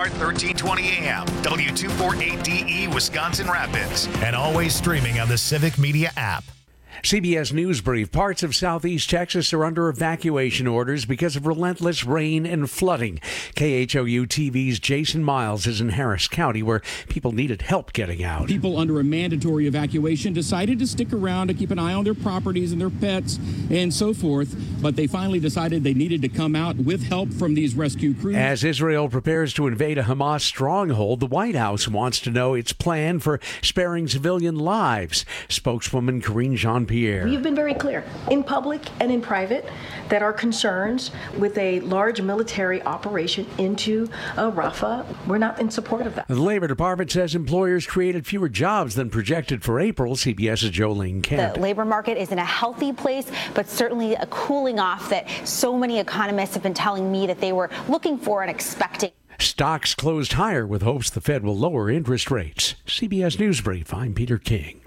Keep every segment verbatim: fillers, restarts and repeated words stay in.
start, thirteen twenty a.m. W two forty-eight D E, Wisconsin Rapids. And always streaming on the Civic Media app. C B S News Brief. Parts of southeast Texas are under evacuation orders because of relentless rain and flooding. K H O U T V's Jason Miles is in Harris County, where people needed help getting out. People under a mandatory evacuation decided to stick around to keep an eye on their properties and their pets and so forth, but they finally decided they needed to come out with help from these rescue crews. As Israel prepares to invade a Hamas stronghold, the White House wants to know its plan for sparing civilian lives. Spokeswoman Karine Jean-Pierre. We've been very clear in public and in private that our concerns with a large military operation into uh, Rafah, we're not in support of that. The Labor Department says employers created fewer jobs than projected for April. CBS's Jolene Kemp. The labor market is in a healthy place, but certainly a cooling off that so many economists have been telling me that they were looking for and expecting. Stocks closed higher with hopes the Fed will lower interest rates. C B S News Brief, I'm Peter King.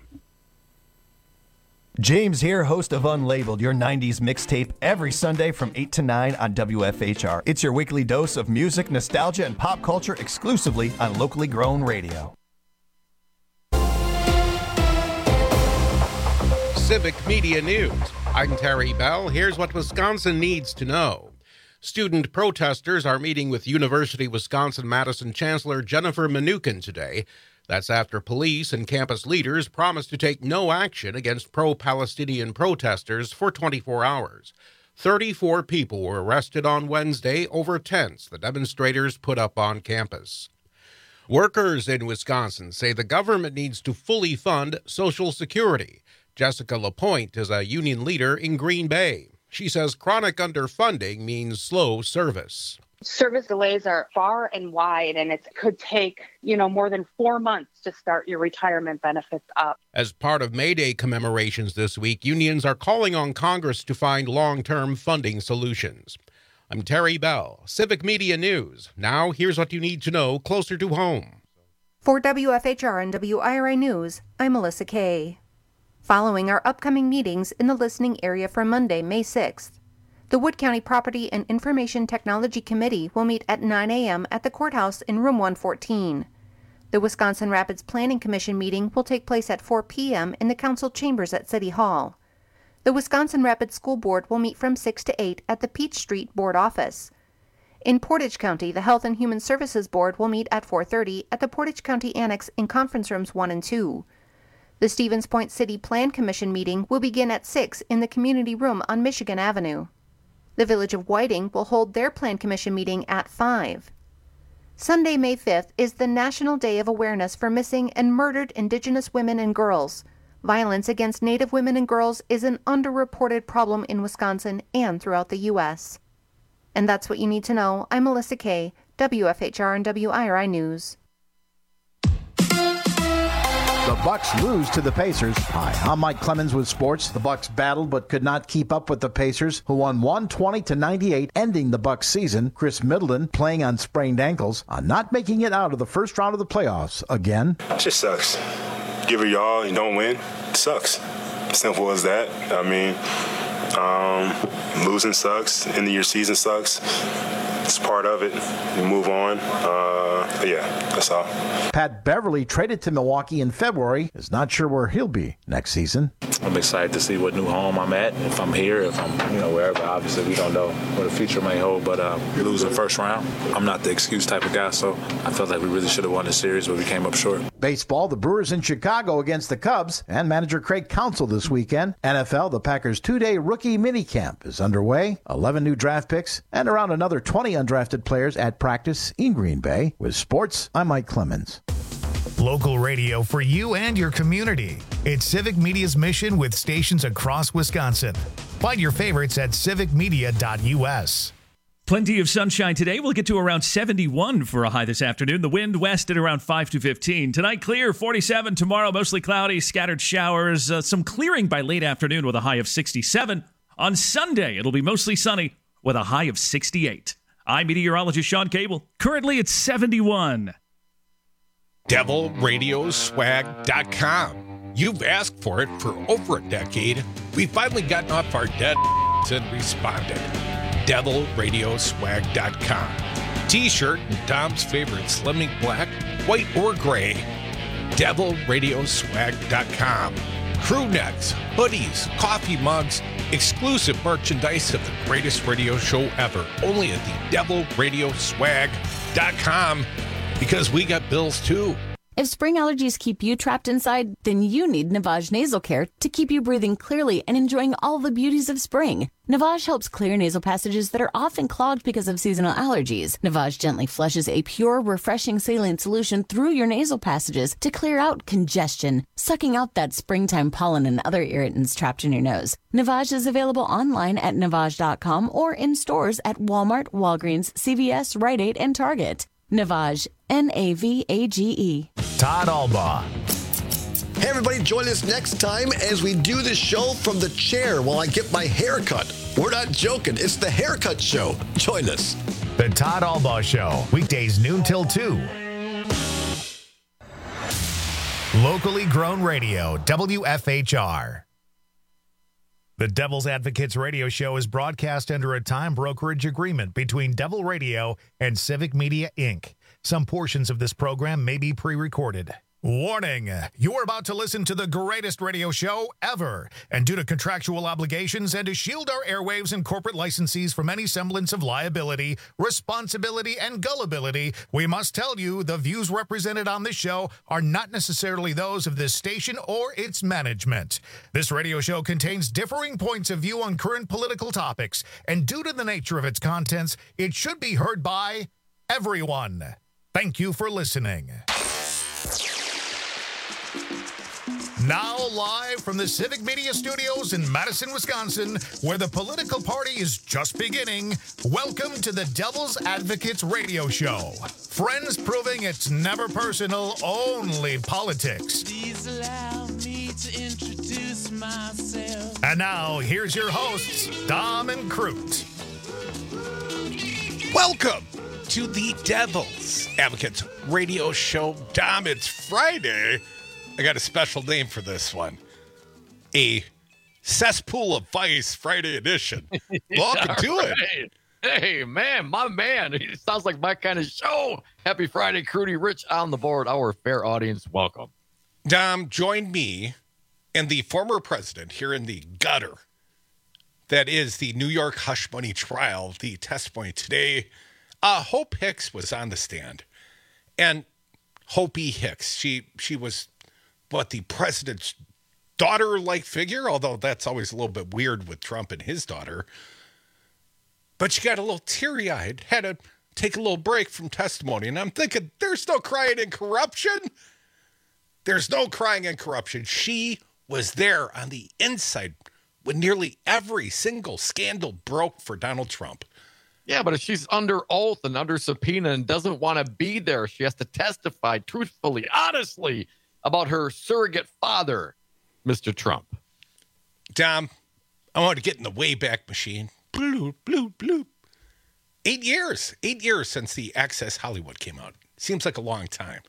James here, host of Unlabeled, your nineties mixtape, every Sunday from eight to nine on W F H R. It's your weekly dose of music, nostalgia, and pop culture exclusively on locally grown radio. Civic Media News. I'm Terry Bell. Here's what Wisconsin needs to know. Student protesters are meeting with University of Wisconsin-Madison Chancellor Jennifer Mnuchin today. That's after police and campus leaders promised to take no action against pro-Palestinian protesters for twenty-four hours. thirty-four people were arrested on Wednesday over tents the demonstrators put up on campus. Workers in Wisconsin say the government needs to fully fund Social Security. Jessica LaPointe is a union leader in Green Bay. She says chronic underfunding means slow service. Service delays are far and wide, and it could take, you know, more than four months to start your retirement benefits up. As part of May Day commemorations this week, unions are calling on Congress to find long-term funding solutions. I'm Terry Bell, Civic Media News. Now, here's what you need to know closer to home. For W F H R and W I R I News, I'm Melissa Kay. Following our upcoming meetings in the listening area for Monday, May sixth, the Wood County Property and Information Technology Committee will meet at nine a.m. at the courthouse in room one fourteen. The Wisconsin Rapids Planning Commission meeting will take place at four p.m. in the council chambers at City Hall. The Wisconsin Rapids School Board will meet from six to eight at the Peach Street Board office. In Portage County, the Health and Human Services Board will meet at four thirty at the Portage County Annex in conference rooms one and two. The Stevens Point City Plan Commission meeting will begin at six in the community room on Michigan Avenue. The Village of Whiting will hold their Plan Commission meeting at five. Sunday, May fifth is the National Day of Awareness for Missing and Murdered Indigenous Women and Girls. Violence against Native women and girls is an underreported problem in Wisconsin and throughout the U S And that's what you need to know. I'm Melissa Kay, W F H R and W I R I News. The Bucks lose to the Pacers. Hi, I'm Mike Clemens with sports. The Bucks battled but could not keep up with the Pacers, who won one twenty to ninety-eight, ending the Bucks season. Chris Middleton, playing on sprained ankles, are not making it out of the first round of the playoffs again. It just sucks. Give it your all, you don't win. It sucks. Simple as that. I mean, um, losing sucks. End of your season sucks. It's part of it. You move on. Uh, but yeah, that's all. Pat Beverly, traded to Milwaukee in February, is not sure where he'll be next season. I'm excited to see what new home I'm at. If I'm here, if I'm, you know, wherever. Obviously, we don't know what the future may hold. But uh, losing first round, I'm not the excuse type of guy. So I felt like we really should have won the series, but we came up short. Baseball, the Brewers in Chicago against the Cubs, and manager Craig Counsell this weekend. N F L, the Packers' two-day rookie minicamp is underway. eleven new draft picks and around another twenty undrafted players at practice in Green Bay. With sports, I'm Mike Clemens. Local radio for you and your community. It's Civic Media's mission with stations across Wisconsin. Find your favorites at civic media dot u s. Plenty of sunshine today. We'll get to around seventy-one for a high this afternoon. The wind west at around five to fifteen. Tonight, clear, forty-seven. Tomorrow, mostly cloudy, scattered showers. Uh, some clearing by late afternoon with a high of sixty-seven. On Sunday, it'll be mostly sunny with a high of sixty-eight. I'm meteorologist Sean Cable. Currently, it's seventy-one. devil radio swag dot com. You've asked for it for over a decade. We've finally gotten off our dead and responded. devil radio swag dot com. T-shirt and Dom's favorite Slimming Black, white or gray. devil radio swag dot com. Crew necks, hoodies, coffee mugs, exclusive merchandise of the greatest radio show ever. Only at the devil radio swag dot com, because we got bills too. If spring allergies keep you trapped inside, then you need Navage Nasal Care to keep you breathing clearly and enjoying all the beauties of spring. Navage helps clear nasal passages that are often clogged because of seasonal allergies. Navage gently flushes a pure, refreshing saline solution through your nasal passages to clear out congestion, sucking out that springtime pollen and other irritants trapped in your nose. Navage is available online at navage dot com or in stores at Walmart, Walgreens, C V S, Rite Aid, and Target. Navage, N A V A G E. Todd Albaugh. Hey, everybody, join us next time as we do the show from the chair while I get my hair cut. We're not joking. It's the Haircut Show. Join us. The Todd Albaugh Show, weekdays noon till two. Locally grown radio, W F H R. The Devil's Advocates radio show is broadcast under a time brokerage agreement between Devil Radio and Civic Media, Incorporated. Some portions of this program may be pre-recorded. Warning, you're about to listen to the greatest radio show ever. And due to contractual obligations and to shield our airwaves and corporate licensees from any semblance of liability, responsibility, and gullibility, we must tell you the views represented on this show are not necessarily those of this station or its management. This radio show contains differing points of view on current political topics, and due to the nature of its contents, it should be heard by everyone. Thank you for listening. Now live from the Civic Media Studios in Madison, Wisconsin, where the political party is just beginning, welcome to the Devil's Advocates radio show. Friends proving it's never personal, only politics. Please allow me to introduce myself. And now, here's your hosts, Dom and Crute. Welcome to the Devil's Advocates radio show. Dom, it's Friday. I got a special name for this one. A Cesspool of Vice Friday edition. Welcome to right. it. Hey, man, my man. It sounds like my kind of show. Happy Friday, Crudy Rich on the board. Our fair audience, welcome. Dom, join me and the former president here in the gutter. That is the New York hush money trial. The testimony today. Uh, Hope Hicks was on the stand. And Hopi Hicks, she she was... what, the president's daughter-like figure, although that's always a little bit weird with Trump and his daughter. But she got a little teary-eyed, had to take a little break from testimony. And I'm thinking, there's no crying in corruption. There's no crying in corruption. She was there on the inside when nearly every single scandal broke for Donald Trump. Yeah, but if she's under oath and under subpoena and doesn't want to be there, she has to testify truthfully, honestly, about her surrogate father, Mister Trump. Dom, I want to get in the Wayback Machine. Bloop, bloop, bloop. Eight years. Eight years since the Access Hollywood came out. Seems like a long time.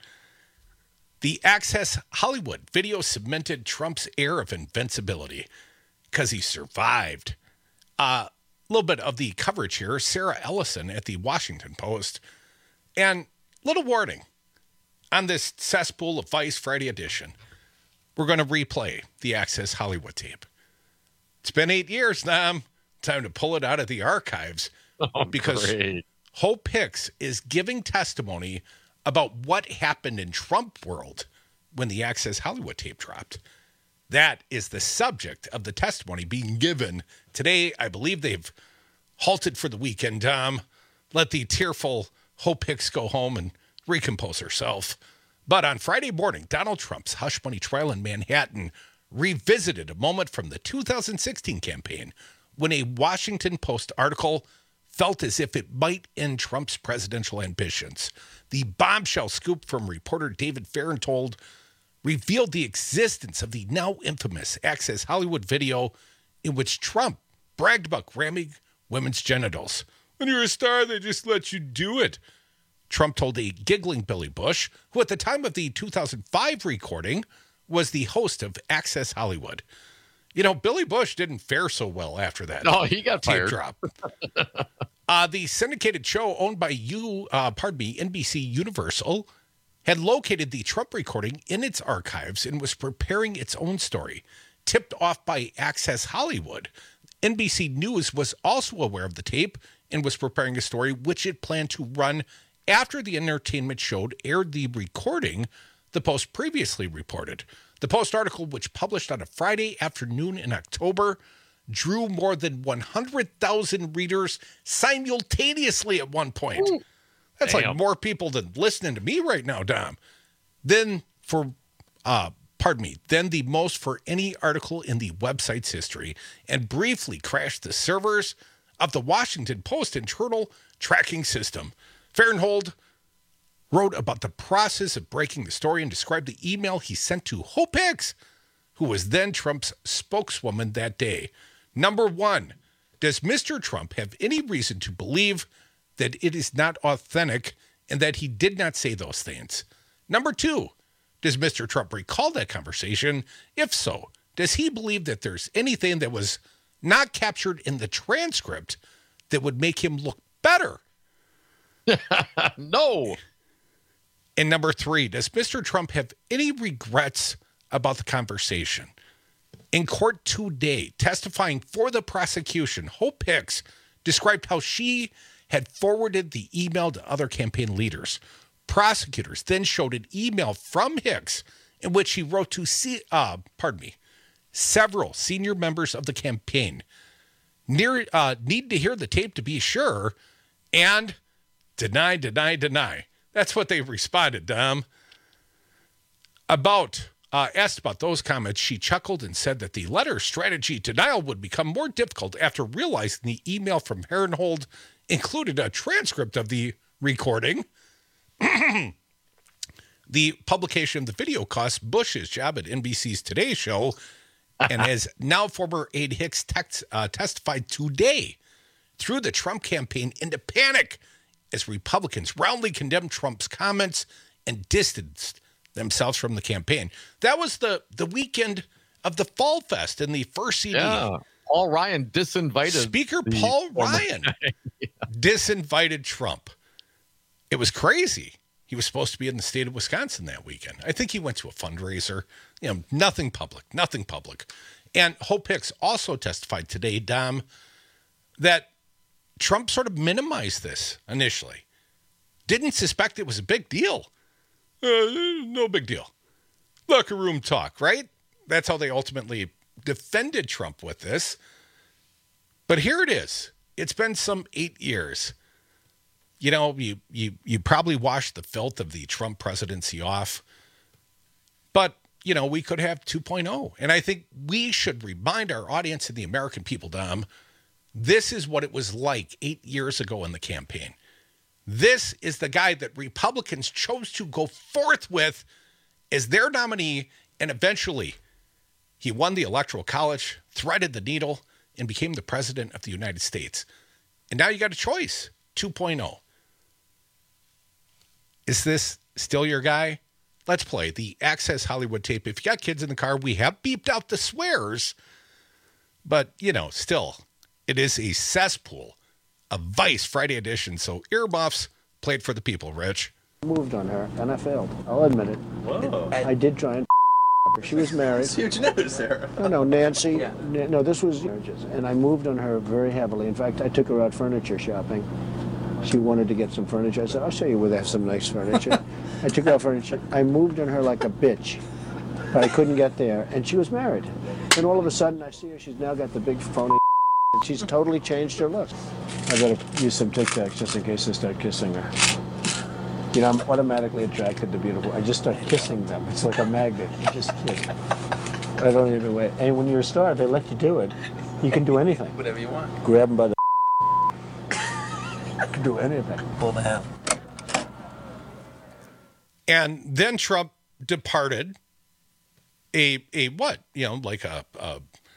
The Access Hollywood video cemented Trump's air of invincibility because he survived. A uh, little bit of the coverage here. Sarah Ellison at the Washington Post. And little warning. On this Cesspool of Vice Friday edition, we're going to replay the Access Hollywood tape. It's been eight years now. Time to pull it out of the archives. Oh, because great. Hope Hicks is giving testimony about what happened in Trump world when the Access Hollywood tape dropped. That is the subject of the testimony being given today. I believe they've halted for the weekend. Um, let the tearful Hope Hicks go home and recompose herself. But on Friday morning, Donald Trump's hush money trial in Manhattan revisited a moment from the two thousand sixteen campaign when a Washington Post article felt as if it might end Trump's presidential ambitions. The bombshell scoop from reporter David Fahrenthold revealed the existence of the now infamous Access Hollywood video in which Trump bragged about grabbing women's genitals. When you're a star, they just let you do it. Trump told a giggling Billy Bush, who at the time of the two thousand five recording was the host of Access Hollywood. You know, Billy Bush didn't fare so well after that. No, he got tape fired. drop. Uh, the syndicated show owned by you, uh, pardon me, N B C Universal, had located the Trump recording in its archives and was preparing its own story. Tipped off by Access Hollywood, N B C News was also aware of the tape and was preparing a story which it planned to run after the entertainment show aired the recording, the Post previously reported. The Post article, which published on a Friday afternoon in October, drew more than one hundred thousand readers simultaneously at one point. Ooh. That's Damn. Like more people than listening to me right now, Dom. Then for, uh, pardon me, then the most for any article in the website's history, and briefly crashed the servers of the Washington Post internal tracking system. Farenthold wrote about the process of breaking the story and described the email he sent to Hope Hicks, who was then Trump's spokeswoman that day. Number one, does Mister Trump have any reason to believe that it is not authentic and that he did not say those things? Number two, does Mister Trump recall that conversation? If so, does he believe that there's anything that was not captured in the transcript that would make him look better? No. And number three, does Mister Trump have any regrets about the conversation? In court today, testifying for the prosecution, Hope Hicks described how she had forwarded the email to other campaign leaders. Prosecutors then showed an email from Hicks in which he wrote to see, uh, pardon me, several senior members of the campaign. Near, uh, need to hear the tape to be sure, and deny, deny, deny. That's what they responded, Dom. About, uh, asked about those comments, she chuckled and said that the letter strategy denial would become more difficult after realizing the email from Farenthold included a transcript of the recording. The publication of the video cost Bush his job at N B C's Today Show, and as now former aide Hicks text, uh, testified today, threw the Trump campaign into panic as Republicans roundly condemned Trump's comments and distanced themselves from the campaign. That was the, the weekend of the Fall Fest in the first C D A. Yeah. Paul Ryan disinvited. Speaker Paul Ryan yeah. disinvited Trump. It was crazy. He was supposed to be in the state of Wisconsin that weekend. I think he went to a fundraiser. You know, nothing public, nothing public. And Hope Hicks also testified today, Dom, that Trump sort of minimized this initially. Didn't suspect it was a big deal. Uh, no big deal. Locker room talk, right? That's how they ultimately defended Trump with this. But here it is. It's been some eight years. You know, you you you probably washed the filth of the Trump presidency off. But, you know, we could have two point oh. And I think we should remind our audience and the American people, Dom, this is what it was like eight years ago in the campaign. This is the guy that Republicans chose to go forth with as their nominee, and eventually he won the Electoral College, threaded the needle, and became the president of the United States. And now you got a choice, two point oh. Is this still your guy? Let's play the Access Hollywood tape. If you got kids in the car, we have beeped out the swears. But, you know, still, it is a cesspool, a Vice Friday edition. So earmuffs, played for the people, Rich. Moved on her, and I failed. I'll admit it. Whoa. I did try and her. She was married. That's huge news, Sarah. No, no, Nancy. Yeah. No, this was marriages. And I moved on her very heavily. In fact, I took her out furniture shopping. She wanted to get some furniture. I said, I'll show you where they have some nice furniture. I took out furniture. I moved on her like a bitch, but I couldn't get there. And she was married. And all of a sudden, I see her. She's now got the big phony. She's totally changed her look. I better use some Tic Tacs just in case I start kissing her. You know, I'm automatically attracted to beautiful. I just start kissing them. It's like a magnet. You just kiss. I don't even wait. And when you're a star, they let you do it. You can do anything. Whatever you want. Grab them by the. You can do anything. Pull the hat. And then Trump departed a a what? You know, like a, a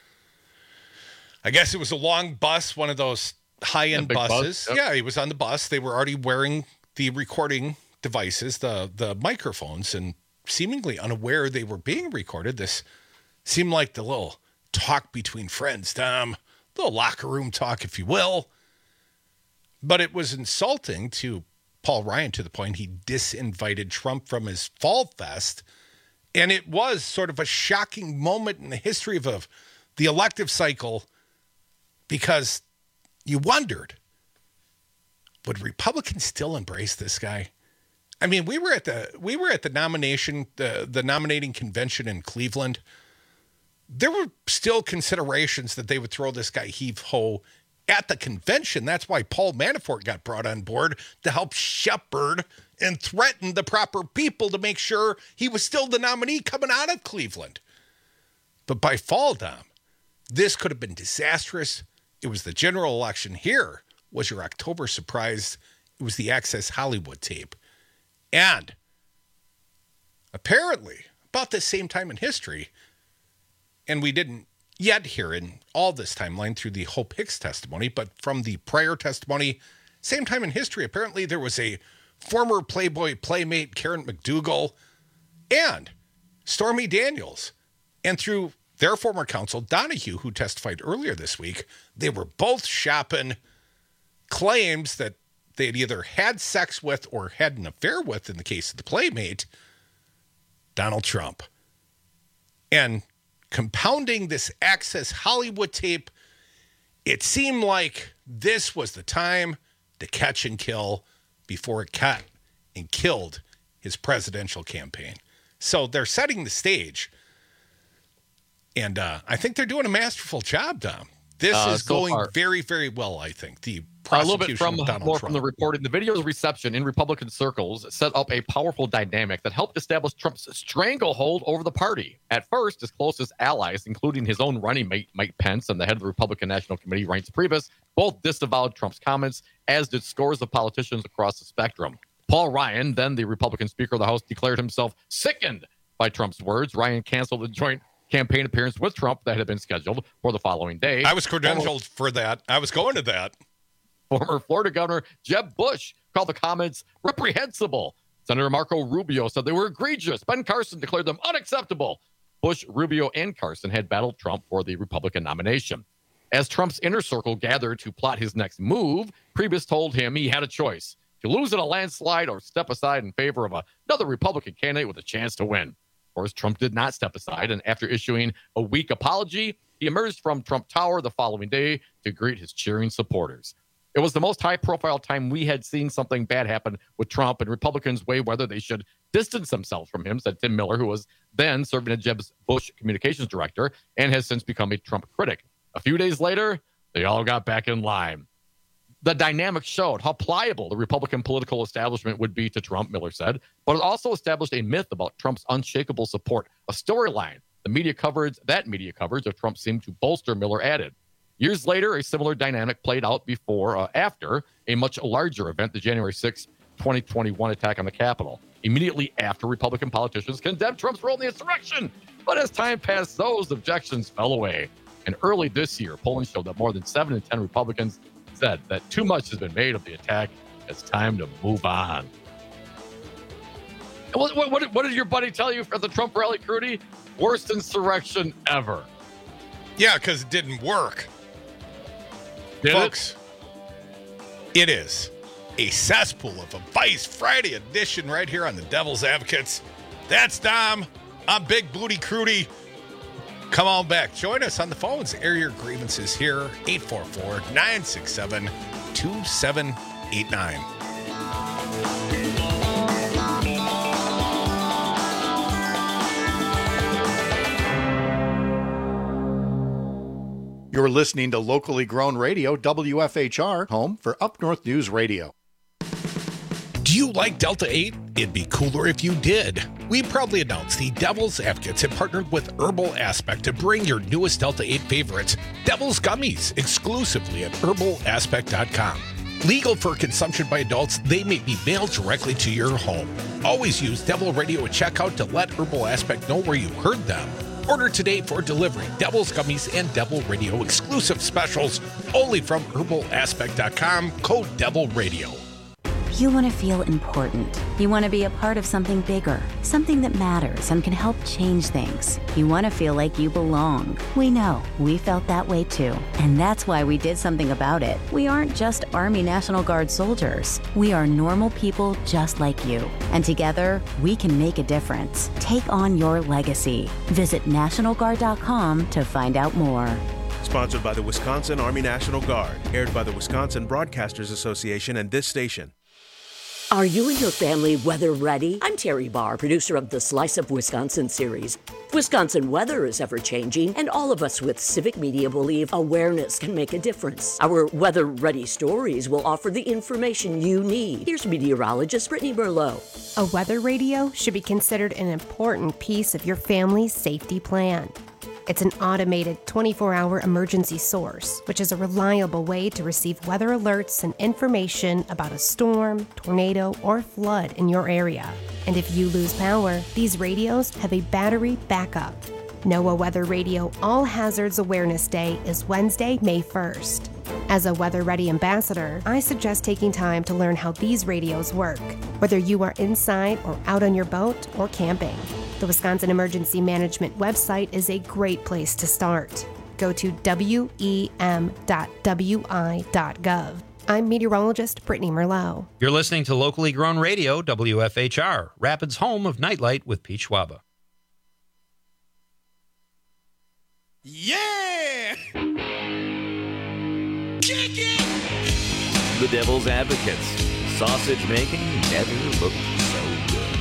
I guess it was a long bus, one of those high-end buses. Bus, yep. Yeah, he was on the bus. They were already wearing the recording devices, the the microphones, and seemingly unaware they were being recorded. This seemed like the little talk between friends, Tom, little locker room talk, if you will. But it was insulting to Paul Ryan to the point he disinvited Trump from his Fall Fest. And it was sort of a shocking moment in the history of, of the elective cycle, because you wondered, would Republicans still embrace this guy? I mean, we were at the we were at the nomination, the, the nominating convention in Cleveland. There were still considerations that they would throw this guy heave-ho at the convention. That's why Paul Manafort got brought on board to help shepherd and threaten the proper people to make sure he was still the nominee coming out of Cleveland. But by fall, Dom, this could have been disastrous. It was the general election. Here was your October surprise. It was the Access Hollywood tape. And apparently, about the same time in history, and we didn't yet hear in all this timeline through the Hope Hicks testimony, but from the prior testimony, same time in history, apparently there was a former Playboy playmate, Karen McDougal, and Stormy Daniels. And through their former counsel, Donahue, who testified earlier this week, they were both shopping claims that they had either had sex with or had an affair with, in the case of the playmate, Donald Trump. And compounding this Access Hollywood tape, it seemed like this was the time to catch and kill before it caught and killed his presidential campaign. So they're setting the stage. And uh, I think they're doing a masterful job, Dom. This uh, is so going far. very, very well, I think. The A little bit prosecution from of Donald more Trump. from the reporting. The video's reception in Republican circles set up a powerful dynamic that helped establish Trump's stranglehold over the party. At first, his closest allies, including his own running mate Mike Pence and the head of the Republican National Committee, Reince Priebus, both disavowed Trump's comments, as did scores of politicians across the spectrum. Paul Ryan, then the Republican Speaker of the House, declared himself sickened by Trump's words. Ryan canceled the joint campaign appearance with Trump that had been scheduled for the following day. I was credentialed for that. I was going to that. Former Florida Governor Jeb Bush called the comments reprehensible. Senator Marco Rubio said they were egregious. Ben Carson declared them unacceptable. Bush, Rubio, and Carson had battled Trump for the Republican nomination. As Trump's inner circle gathered to plot his next move, Priebus told him he had a choice: to lose in a landslide or step aside in favor of another Republican candidate with a chance to win. Of course, Trump did not step aside, and after issuing a weak apology, he emerged from Trump Tower the following day to greet his cheering supporters. It was the most high-profile time we had seen something bad happen with Trump, and Republicans weigh whether they should distance themselves from him, said Tim Miller, who was then serving as Jeb Bush communications director and has since become a Trump critic. A few days later, they all got back in line. The dynamic showed how pliable the Republican political establishment would be to Trump, Miller said, but it also established a myth about Trump's unshakable support, a storyline. The media coverage, that media coverage of Trump seemed to bolster, Miller added. Years later, a similar dynamic played out before, uh, after a much larger event, the January sixth, twenty twenty-one attack on the Capitol. Immediately after, Republican politicians condemned Trump's role in the insurrection. But as time passed, those objections fell away. And early this year, polling showed that more than seven in ten Republicans said that too much has been made of the attack. It's time to move on. What, what, what, what did your buddy tell you at the Trump rally, Crudy? Worst insurrection ever. Yeah, because it didn't work. Did Folks, it? it is a cesspool of a Vice Friday edition right here on the Devil's Advocates. That's Dom. I'm Big Booty Crudy. Come on back. Join us on the phones. Air your grievances here. eight four four, nine six seven, two seven eight nine. You're listening to locally grown radio, W F H R, home for Up North News Radio. Do you like Delta eight? It'd be cooler if you did. We proudly announce the Devil's Advocates have partnered with Herbal Aspect to bring your newest Delta eight favorites, Devil's Gummies, exclusively at herbal aspect dot com. Legal for consumption by adults, they may be mailed directly to your home. Always use Devil Radio at checkout to let Herbal Aspect know where you heard them. Order today for delivery. Devil's Gummies and Devil Radio exclusive specials only from herbal aspect dot com. Code Devil Radio. You want to feel important. You want to be a part of something bigger, something that matters and can help change things. You want to feel like you belong. We know. We felt that way too. And that's why we did something about it. We aren't just Army National Guard soldiers. We are normal people just like you. And together, we can make a difference. Take on your legacy. Visit National Guard dot com to find out more. Sponsored by the Wisconsin Army National Guard. Aired by the Wisconsin Broadcasters Association and this station. Are you and your family weather ready? I'm Terry Barr, producer of the Slice of Wisconsin series. Wisconsin weather is ever-changing, and all of us with civic media believe awareness can make a difference. Our weather-ready stories will offer the information you need. Here's meteorologist Brittany Merlot. A weather radio should be considered an important piece of your family's safety plan. It's an automated twenty-four hour emergency source, which is a reliable way to receive weather alerts and information about a storm, tornado, or flood in your area. And if you lose power, these radios have a battery backup. NOAA Weather Radio All Hazards Awareness Day is Wednesday, May first. As a weather-ready ambassador, I suggest taking time to learn how these radios work, whether you are inside or out on your boat or camping. The Wisconsin Emergency Management website is a great place to start. Go to W E M dot W I dot gov. I'm meteorologist Brittany Merlot. You're listening to locally grown radio, W F H R, Rapids' home of Nightlight with Pete Schwaba. Yeah! Kick it! The Devil's Advocates. Sausage making never looked so good.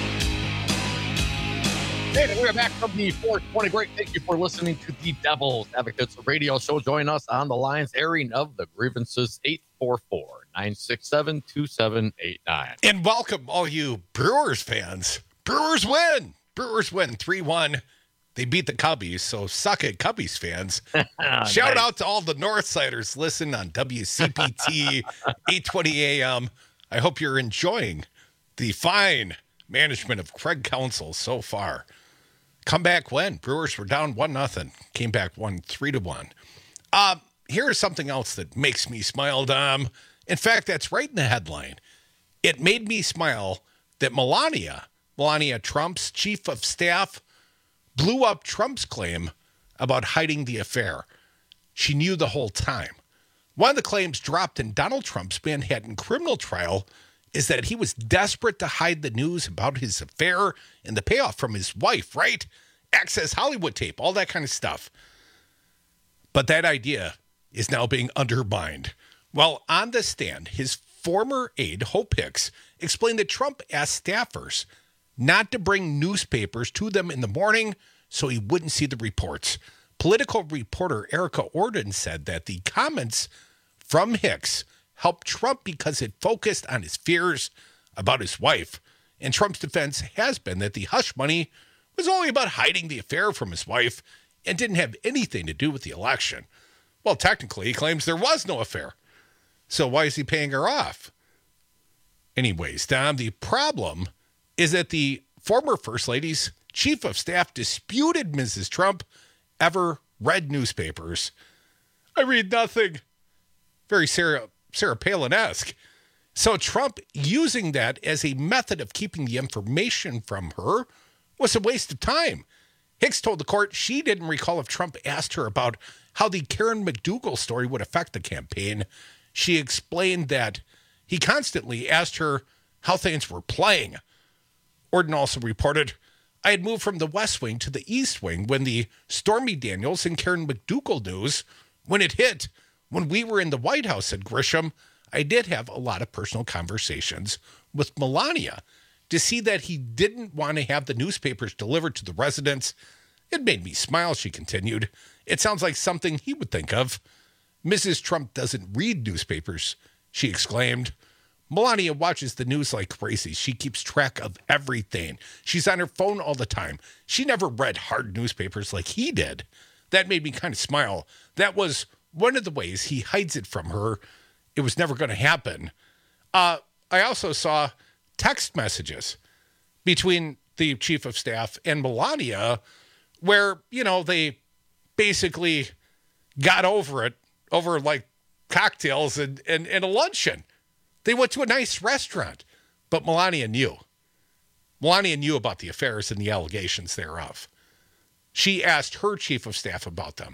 Hey, we're back from the four twenty break. Thank you for listening to the Devil's Advocates radio show. Join us on the lines airing of the grievances, eight four four, nine six seven, two seven eight nine. And welcome all you Brewers fans. Brewers win. Brewers win three one. They beat the Cubbies, so suck it, Cubbies fans. Shout Nice. out to all the Northsiders listen on W C P T eight twenty A M. I hope you're enjoying the fine management of Craig Counsell so far. Come back when Brewers were down one nothing, came back one three to one. Uh, here's something else that makes me smile, Dom. In fact, that's right in the headline. It made me smile that Melania, Melania Trump's chief of staff, blew up Trump's claim about hiding the affair. She knew the whole time. One of the claims dropped in Donald Trump's Manhattan criminal trial is that he was desperate to hide the news about his affair and the payoff from his wife, right? Access Hollywood tape, all that kind of stuff. But that idea is now being undermined. Well, on the stand, his former aide, Hope Hicks, explained that Trump asked staffers not to bring newspapers to them in the morning so he wouldn't see the reports. Political reporter Erica Orden said that the comments from Hicks helped Trump because it focused on his fears about his wife. And Trump's defense has been that the hush money was only about hiding the affair from his wife and didn't have anything to do with the election. Well, technically, he claims there was no affair. So why is he paying her off? Anyways, Dom, the problem is that the former First Lady's chief of staff disputed Missus Trump ever read newspapers. I read nothing. Very Sarah, Sarah Palin-esque. So Trump using that as a method of keeping the information from her was a waste of time. Hicks told the court she didn't recall if Trump asked her about how the Karen McDougal story would affect the campaign. She explained that he constantly asked her how things were playing. Orden also reported, I had moved from the West Wing to the East Wing when the Stormy Daniels and Karen McDougal news, when it hit, when we were in the White House, said Grisham, I did have a lot of personal conversations with Melania. To see that he didn't want to have the newspapers delivered to the residents, it made me smile, she continued. It sounds like something he would think of. Missus Trump doesn't read newspapers, she exclaimed. Melania watches the news like crazy. She keeps track of everything. She's on her phone all the time. She never read hard newspapers like he did. That made me kind of smile. That was one of the ways he hides it from her. It was never going to happen. Uh, I also saw text messages between the chief of staff and Melania where, you know, they basically got over it over like cocktails and, and, and a luncheon. They went to a nice restaurant. But Melania knew. Melania knew about the affairs and the allegations thereof. She asked her chief of staff about them.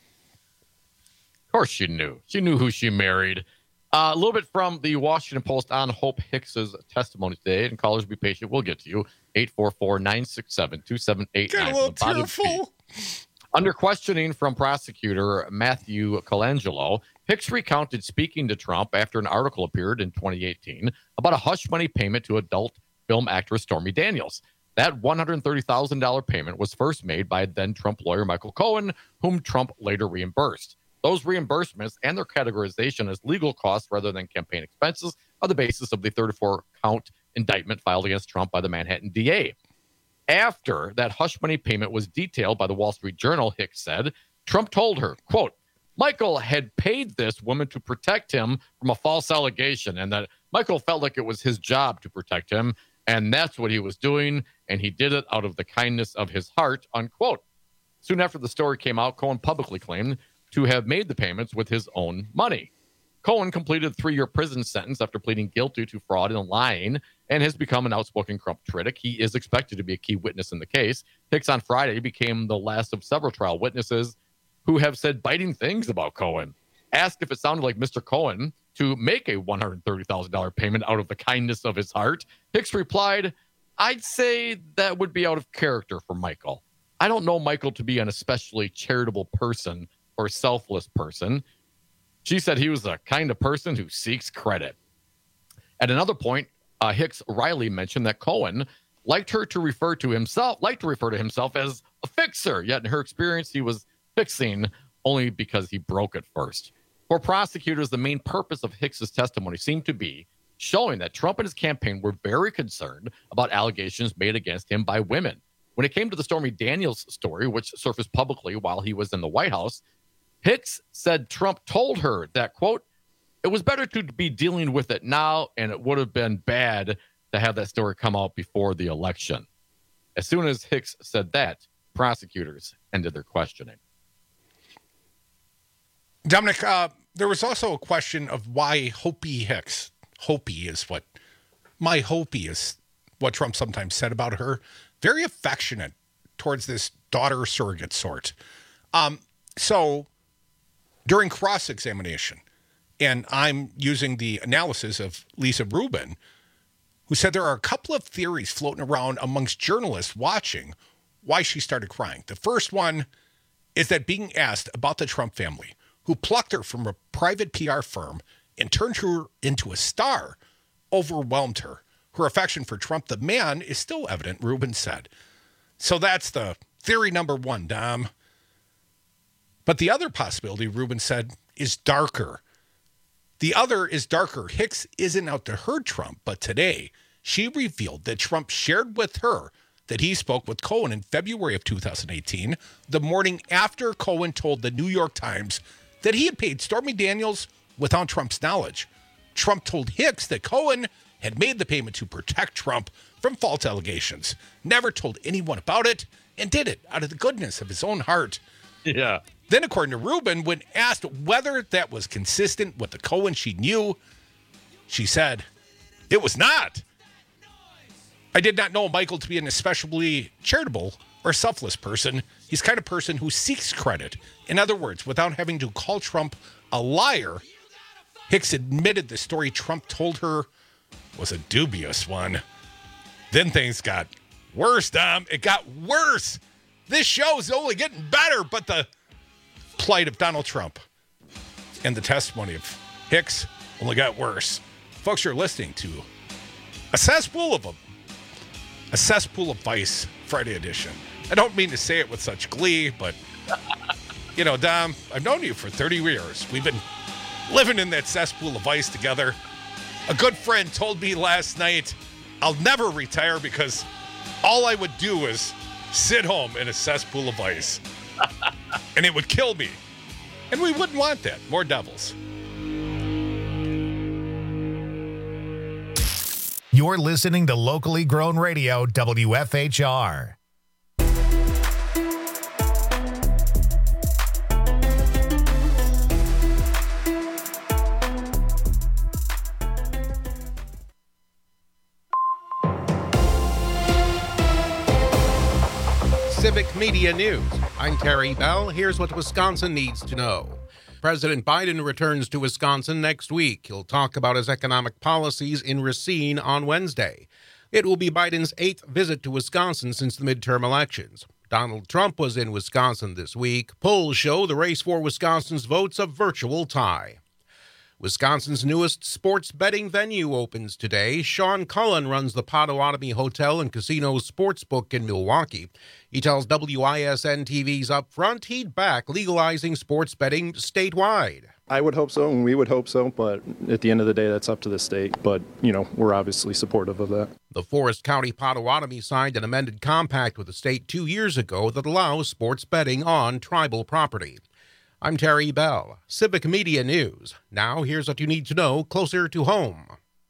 Of course she knew. She knew who she married. Uh, a little bit from the Washington Post on Hope Hicks's testimony today. And callers, be patient. We'll get to you. eight four four, nine six seven, two seven eight nine. Get a little tearful. Under questioning from prosecutor Matthew Colangelo, Hicks recounted speaking to Trump after an article appeared in twenty eighteen about a hush money payment to adult film actress Stormy Daniels. That one hundred thirty thousand dollars payment was first made by then Trump lawyer Michael Cohen, whom Trump later reimbursed. Those reimbursements and their categorization as legal costs rather than campaign expenses are the basis of the thirty-four count indictment filed against Trump by the Manhattan D A. After that hush money payment was detailed by the Wall Street Journal, Hicks said, Trump told her, quote, Michael had paid this woman to protect him from a false allegation, and that Michael felt like it was his job to protect him, and that's what he was doing, and he did it out of the kindness of his heart, unquote. Soon after the story came out, Cohen publicly claimed to have made the payments with his own money. Cohen completed a three-year prison sentence after pleading guilty to fraud and lying and has become an outspoken Trump critic. He is expected to be a key witness in the case. Hicks on Friday became the last of several trial witnesses who have said biting things about Cohen. Asked if it sounded like Mister Cohen to make a one hundred thirty thousand dollars payment out of the kindness of his heart, Hicks replied, I'd say that would be out of character for Michael. I don't know Michael to be an especially charitable person or selfless person. She said he was the kind of person who seeks credit. At another point, uh, Hicks Riley mentioned that Cohen liked her to refer to himself, liked to refer to himself as a fixer. Yet in her experience, he was fixing only because he broke it first. For prosecutors, the main purpose of Hicks's testimony seemed to be showing that Trump and his campaign were very concerned about allegations made against him by women. When it came to the Stormy Daniels story, which surfaced publicly while he was in the White House, Hicks said Trump told her that, quote, it was better to be dealing with it now, and it would have been bad to have that story come out before the election. As soon as Hicks said that, prosecutors ended their questioning. Dominic, uh, there was also a question of why Hopi Hicks, Hopi is what, my Hopi is what Trump sometimes said about her, very affectionate towards this daughter surrogate sort. Um, so... During cross-examination, and I'm using the analysis of Lisa Rubin, who said there are a couple of theories floating around amongst journalists watching why she started crying. The first one is that being asked about the Trump family, who plucked her from a private P R firm and turned her into a star, overwhelmed her. Her affection for Trump, the man, is still evident, Rubin said. So that's the theory number one, Dom. But the other possibility, Rubin said, is darker. The other is darker. Hicks isn't out to hurt Trump, but today she revealed that Trump shared with her that he spoke with Cohen in February of two thousand eighteen, the morning after Cohen told the New York Times that he had paid Stormy Daniels without Trump's knowledge. Trump told Hicks that Cohen had made the payment to protect Trump from false allegations, never told anyone about it, and did it out of the goodness of his own heart. Yeah. Then, according to Rubin, when asked whether that was consistent with the Cohen she knew, she said, it was not. I did not know Michael to be an especially charitable or selfless person. He's the kind of person who seeks credit. In other words, without having to call Trump a liar, Hicks admitted the story Trump told her was a dubious one. Then things got worse, Dom. It got worse. This show is only getting better, but the plight of Donald Trump and the testimony of Hicks only got worse. Folks, you're listening to a cesspool of a, a cesspool of vice Friday edition. I don't mean to say it with such glee, but you know, Dom, I've known you for thirty years. We've been living in that cesspool of vice together. A good friend told me last night, I'll never retire because all I would do is sit home in a cesspool of ice. And it would kill me. And we wouldn't want that. More devils. You're listening to locally grown radio, W F H R. Civic Media News. I'm Terry Bell. Here's what Wisconsin needs to know. President Biden returns to Wisconsin next week. He'll talk about his economic policies in Racine on Wednesday. It will be Biden's eighth visit to Wisconsin since the midterm elections. Donald Trump was in Wisconsin this week. Polls show the race for Wisconsin's votes a virtual tie. Wisconsin's newest sports betting venue opens today. Sean Cullen runs the Potawatomi Hotel and Casino Sportsbook in Milwaukee. He tells W I S N T V's Upfront he'd back legalizing sports betting statewide. I would hope so, and we would hope so, but at the end of the day, that's up to the state. But, you know, we're obviously supportive of that. The Forest County Potawatomi signed an amended compact with the state two years ago that allows sports betting on tribal property. I'm Terry Bell, Civic Media News. Now, here's what you need to know closer to home.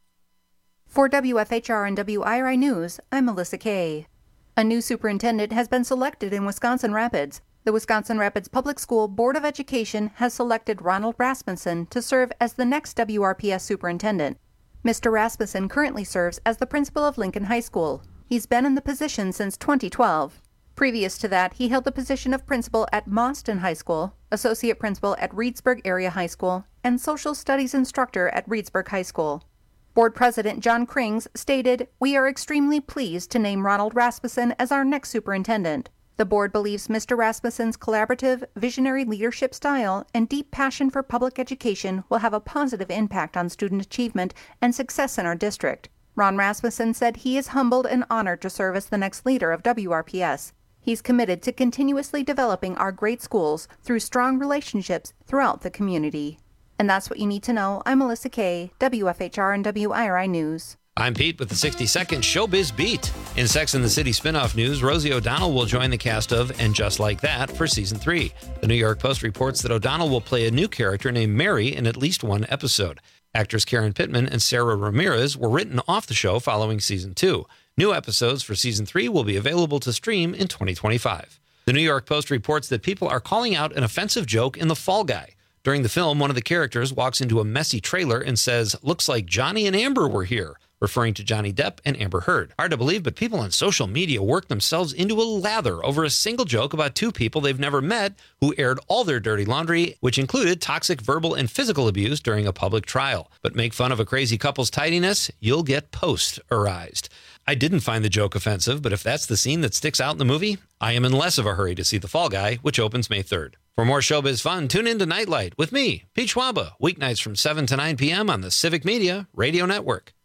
For W F H R and W I R I News, I'm Melissa Kay. A new superintendent has been selected in Wisconsin Rapids. The Wisconsin Rapids Public School Board of Education has selected Ronald Rasmussen to serve as the next W R P S superintendent. Mister Rasmussen currently serves as the principal of Lincoln High School. He's been in the position since twenty twelve. Previous to that, he held the position of principal at Mauston High School, associate principal at Reedsburg Area High School, and social studies instructor at Reedsburg High School. Board President John Krings stated, "We are extremely pleased to name Ronald Rasmussen as our next superintendent. The board believes Mister Rasmussen's collaborative, visionary leadership style and deep passion for public education will have a positive impact on student achievement and success in our district." Ron Rasmussen said he is humbled and honored to serve as the next leader of W R P S. He's committed to continuously developing our great schools through strong relationships throughout the community. And that's what you need to know. I'm Melissa Kay, W F H R and W I R I News. I'm Pete with the sixty second Showbiz Beat. In Sex and the City spinoff news, Rosie O'Donnell will join the cast of And Just Like That for season three. The New York Post reports that O'Donnell will play a new character named Mary in at least one episode. Actors Karen Pittman and Sarah Ramirez were written off the show following season two. New episodes for season three will be available to stream in twenty twenty-five. The New York Post reports that people are calling out an offensive joke in The Fall Guy. During the film, one of the characters walks into a messy trailer and says, "Looks like Johnny and Amber were here," referring to Johnny Depp and Amber Heard. Hard to believe, but people on social media work themselves into a lather over a single joke about two people they've never met who aired all their dirty laundry, which included toxic verbal and physical abuse during a public trial. But make fun of a crazy couple's tidiness, you'll get post-arized. I didn't find the joke offensive, but if that's the scene that sticks out in the movie, I am in less of a hurry to see The Fall Guy, which opens May third. For more showbiz fun, tune in to Nightlight with me, Pete Schwaba, weeknights from seven to nine p.m. on the Civic Media Radio Network.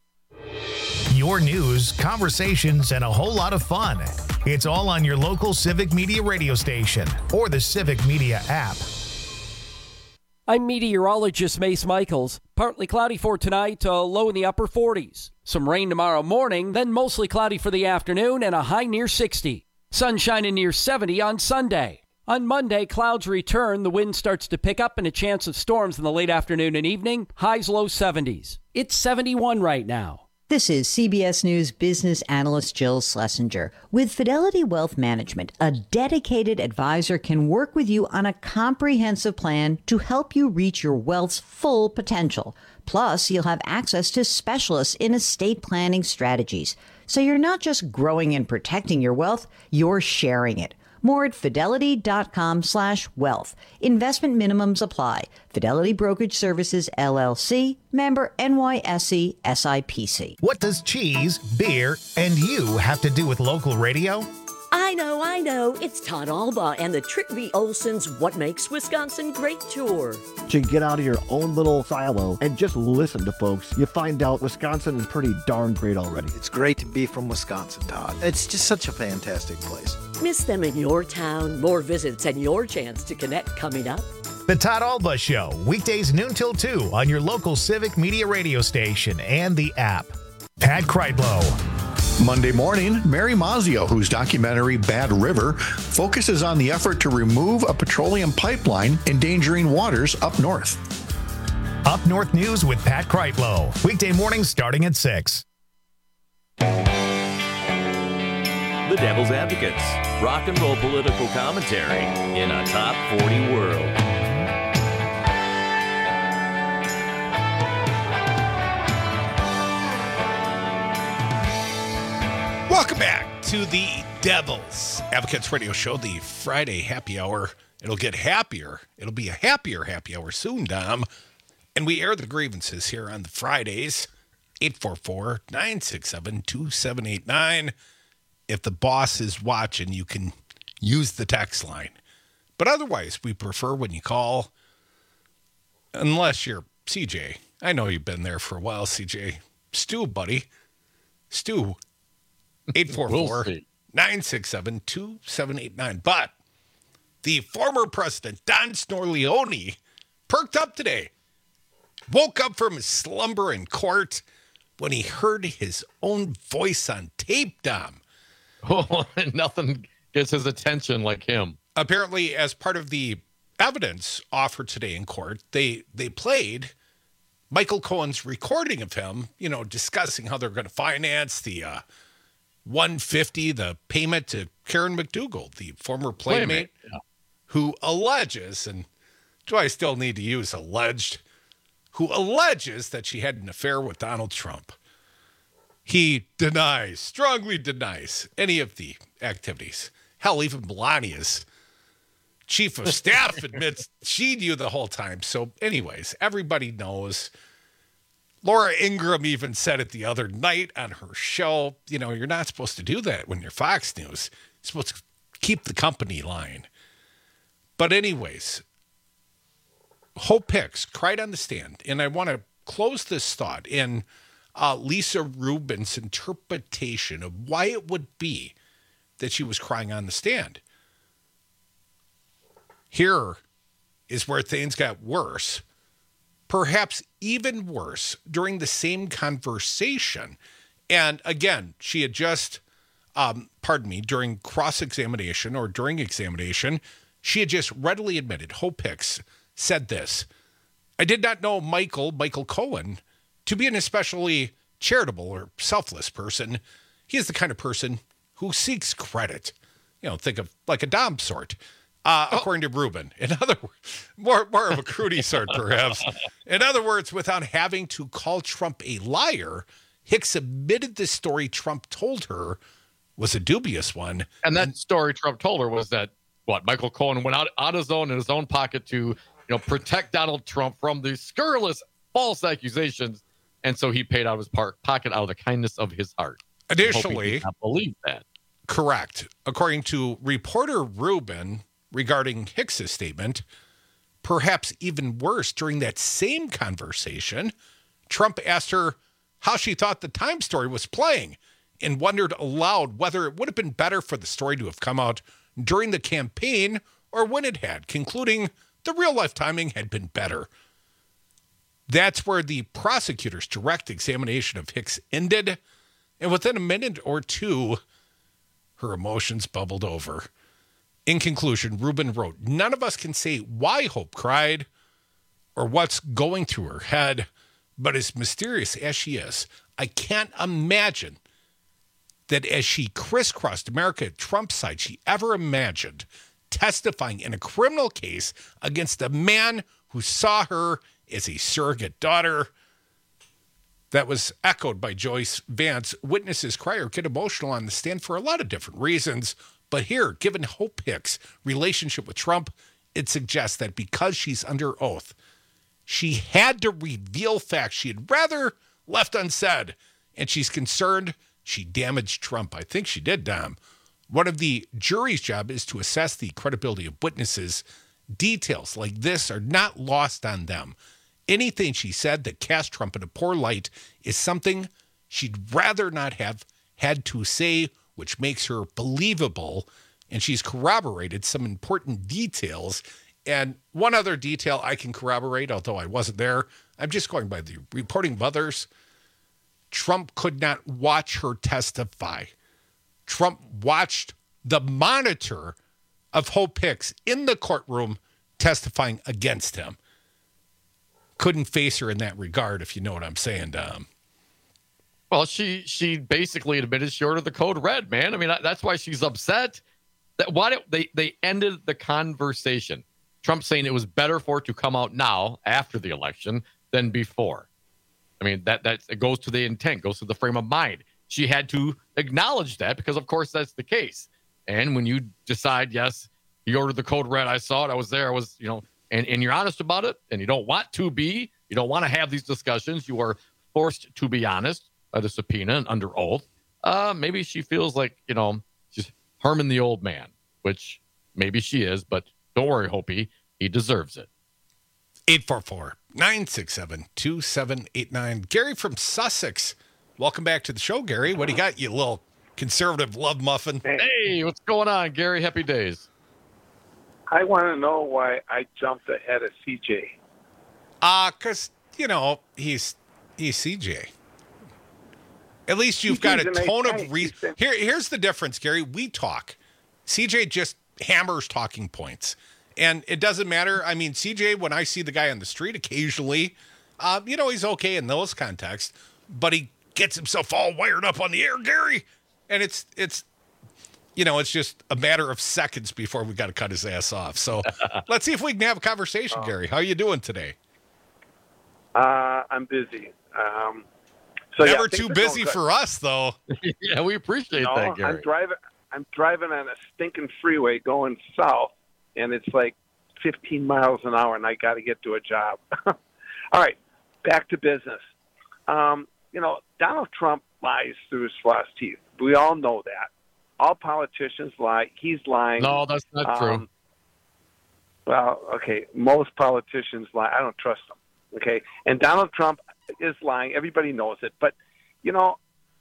Your news, conversations, and a whole lot of fun. It's all on your local Civic Media radio station or the Civic Media app. I'm meteorologist Mace Michaels. Partly cloudy for tonight, a low in the upper forties. Some rain tomorrow morning, then mostly cloudy for the afternoon and a high near sixty. Sunshine in near seventy on Sunday. On Monday, clouds return, the wind starts to pick up and a chance of storms in the late afternoon and evening. Highs low seventies. It's seventy-one right now. This is C B S News business analyst Jill Schlesinger. With Fidelity Wealth Management, a dedicated advisor can work with you on a comprehensive plan to help you reach your wealth's full potential. Plus, you'll have access to specialists in estate planning strategies. So you're not just growing and protecting your wealth, you're sharing it. More at fidelity.com slash wealth. Investment minimums apply. Fidelity Brokerage Services, L L C, member N Y S E S I P C. What does cheese, beer, and you have to do with local radio? I know, I know. It's Todd Alba and the Trick V. Olson's What Makes Wisconsin Great tour. To get out of your own little silo and just listen to folks, you find out Wisconsin is pretty darn great already. It's great to be from Wisconsin, Todd. It's just such a fantastic place. Miss them in your town. More visits and your chance to connect coming up. The Todd Alba Show, weekdays noon till two on your local Civic Media radio station and the app. Pat Kreitlow. Monday morning, Mary Mazzio, whose documentary Bad River focuses on the effort to remove a petroleum pipeline endangering waters up north. Up North News with Pat Kreitlow. Weekday mornings starting at six. The Devil's Advocates. Rock and roll political commentary in a top forty world. Welcome back to the Devil's Advocates Radio Show, the Friday happy hour. It'll get happier. It'll be a happier happy hour soon, Dom. And we air the grievances here on the Fridays. eight four four, nine six seven, two seven eight nine. If the boss is watching, you can use the text line. But otherwise, we prefer when you call, unless you're C J. I know you've been there for a while, C J. Stu, buddy. Stu. eight four four, nine six seven, two seven eight nine. But the former president, Don Snorleone, perked up today. Woke up from his slumber in court when he heard his own voice on tape, Dom. Oh, nothing gets his attention like him. Apparently, as part of the evidence offered today in court, they they played Michael Cohen's recording of him, you know, discussing how they're going to finance the uh, one hundred fifty, the payment to Karen McDougal, the former playmate, yeah. who alleges, and do I still need to use alleged, who alleges that she had an affair with Donald Trump. He denies, strongly denies any of the activities. Hell, even Melania's chief of staff admits she knew the whole time. So anyways, everybody knows. Laura Ingraham even said it the other night on her show. You know, you're not supposed to do that when you're Fox News. You're supposed to keep the company line. But anyways, Hope Hicks cried on the stand. And I want to close this thought in uh, Lisa Rubin's interpretation of why it would be that she was crying on the stand. Here is where things got worse, perhaps even worse, during the same conversation. And again, she had just, um, pardon me, during cross-examination or during examination, she had just readily admitted, Hope Hicks said this: I did not know Michael, Michael Cohen, to be an especially charitable or selfless person. He is the kind of person who seeks credit. You know, think of like a Dom sort. Uh, oh. According to Rubin. In other words, more, more of a Crudy sort, perhaps. In other words, without having to call Trump a liar, Hicks admitted the story Trump told her was a dubious one. And that story Trump told her was that, what, Michael Cohen went out on his own in his own pocket to, you know, protect Donald Trump from the scurrilous false accusations. And so he paid out of his part, pocket out of the kindness of his heart. Additionally, I believe that. Correct. According to reporter Rubin, regarding Hicks's statement, perhaps even worse, during that same conversation, Trump asked her how she thought the Time story was playing and wondered aloud whether it would have been better for the story to have come out during the campaign or when it had, concluding the real-life timing had been better. That's where the prosecutor's direct examination of Hicks ended, and within a minute or two, her emotions bubbled over. In conclusion, Rubin wrote, none of us can say why Hope cried or what's going through her head, but as mysterious as she is, I can't imagine that as she crisscrossed America at Trump's side, she ever imagined testifying in a criminal case against a man who saw her as a surrogate daughter. That was echoed by Joyce Vance. Witnesses cry or get emotional on the stand for a lot of different reasons. But here, given Hope Hicks' relationship with Trump, it suggests that because she's under oath, she had to reveal facts she had rather left unsaid, and she's concerned she damaged Trump. I think she did, Dom. One of the jury's job is to assess the credibility of witnesses. Details like this are not lost on them. Anything she said that cast Trump in a poor light is something she'd rather not have had to say, which makes her believable, and she's corroborated some important details. And one other detail I can corroborate, although I wasn't there, I'm just going by the reporting of others, Trump could not watch her testify. Trump watched the monitor of Hope Hicks in the courtroom testifying against him. Couldn't face her in that regard, if you know what I'm saying, Dom. Well, she she basically admitted she ordered the code red, man. I mean, that's why she's upset. That why did, they they ended the conversation. Trump saying it was better for it to come out now after the election than before. I mean, that that it goes to the intent, goes to the frame of mind. she had to acknowledge that because, of course, that's the case. And when you decide, yes, you ordered the code red, I saw it, I was there, I was, you know, and, and you're honest about it, and you don't want to be, you don't want to have these discussions, you are forced to be honest by the subpoena and under oath, uh, maybe she feels like, you know, she's harming the old man, which maybe she is, but don't worry, Hopi, he deserves it. eight four four, nine six seven, two seven eight nine. Gary from Sussex. Welcome back to the show, Gary. What do you got, you little conservative love muffin? Hey, what's going on, Gary? Happy days. I want to know why I jumped ahead of C J. Uh, because, you know, he's he's C J. At least you've got a tone of reason. Here, here's the difference, Gary. We talk. C J just hammers talking points. And it doesn't matter. I mean, C J, when I see the guy on the street occasionally, uh, you know, he's okay in those contexts, but he gets himself all wired up on the air, Gary. And it's, it's, you know, it's just a matter of seconds before we got to cut his ass off. So let's see if we can have a conversation, oh. Gary. How are you doing today? Uh, I'm busy. Um, so Never yeah, too busy for us, though. Yeah, we appreciate no, that, Gary. I'm driving, I'm driving on a stinking freeway going south, and it's like fifteen miles an hour, and I got to get to a job. All right, back to business. Um, you know, Donald Trump lies through his floss teeth. We all know that. All politicians lie. He's lying. No, that's not true. Um, well, okay, most politicians lie. I don't trust them. Okay, and Donald Trump is lying. Everybody knows it. But, you know,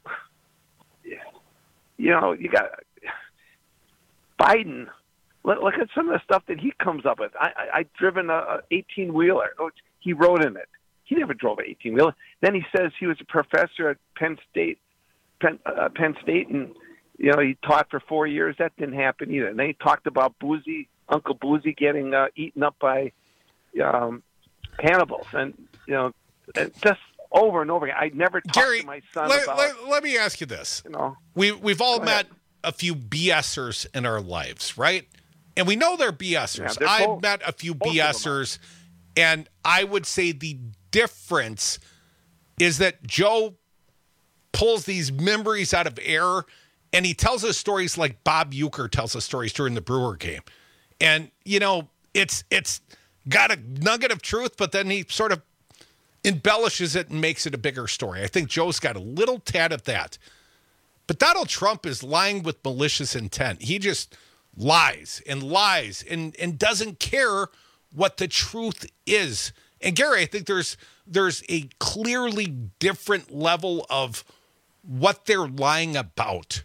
you know, you got Biden. Look, look at some of the stuff that he comes up with. I, I, I've driven a eighteen-wheeler. He rode in it. He never drove an eighteen-wheeler. Then he says he was a professor at Penn State, Penn, uh, Penn State, and you know he taught for four years. That didn't happen either. And then he talked about Boozy, Uncle Boozy, getting uh, eaten up by um, cannibals, and you know, just over and over again. I never talked Gary, to my son let, about. Let, let me ask you this. You know, we we've all Go met ahead. a few BSers in our lives, right? And we know they're BSers. Yeah, they're I've both- met a few both of them are. BSers, and I would say the difference is that Joe pulls these memories out of air, and he tells us stories like Bob Uecker tells us stories during the Brewer game. And, you know, it's it's got a nugget of truth, but then he sort of embellishes it and makes it a bigger story. I think Joe's got a little tad of that. But Donald Trump is lying with malicious intent. He just lies and lies and, and doesn't care what the truth is. And Gary, I think there's there's a clearly different level of what they're lying about.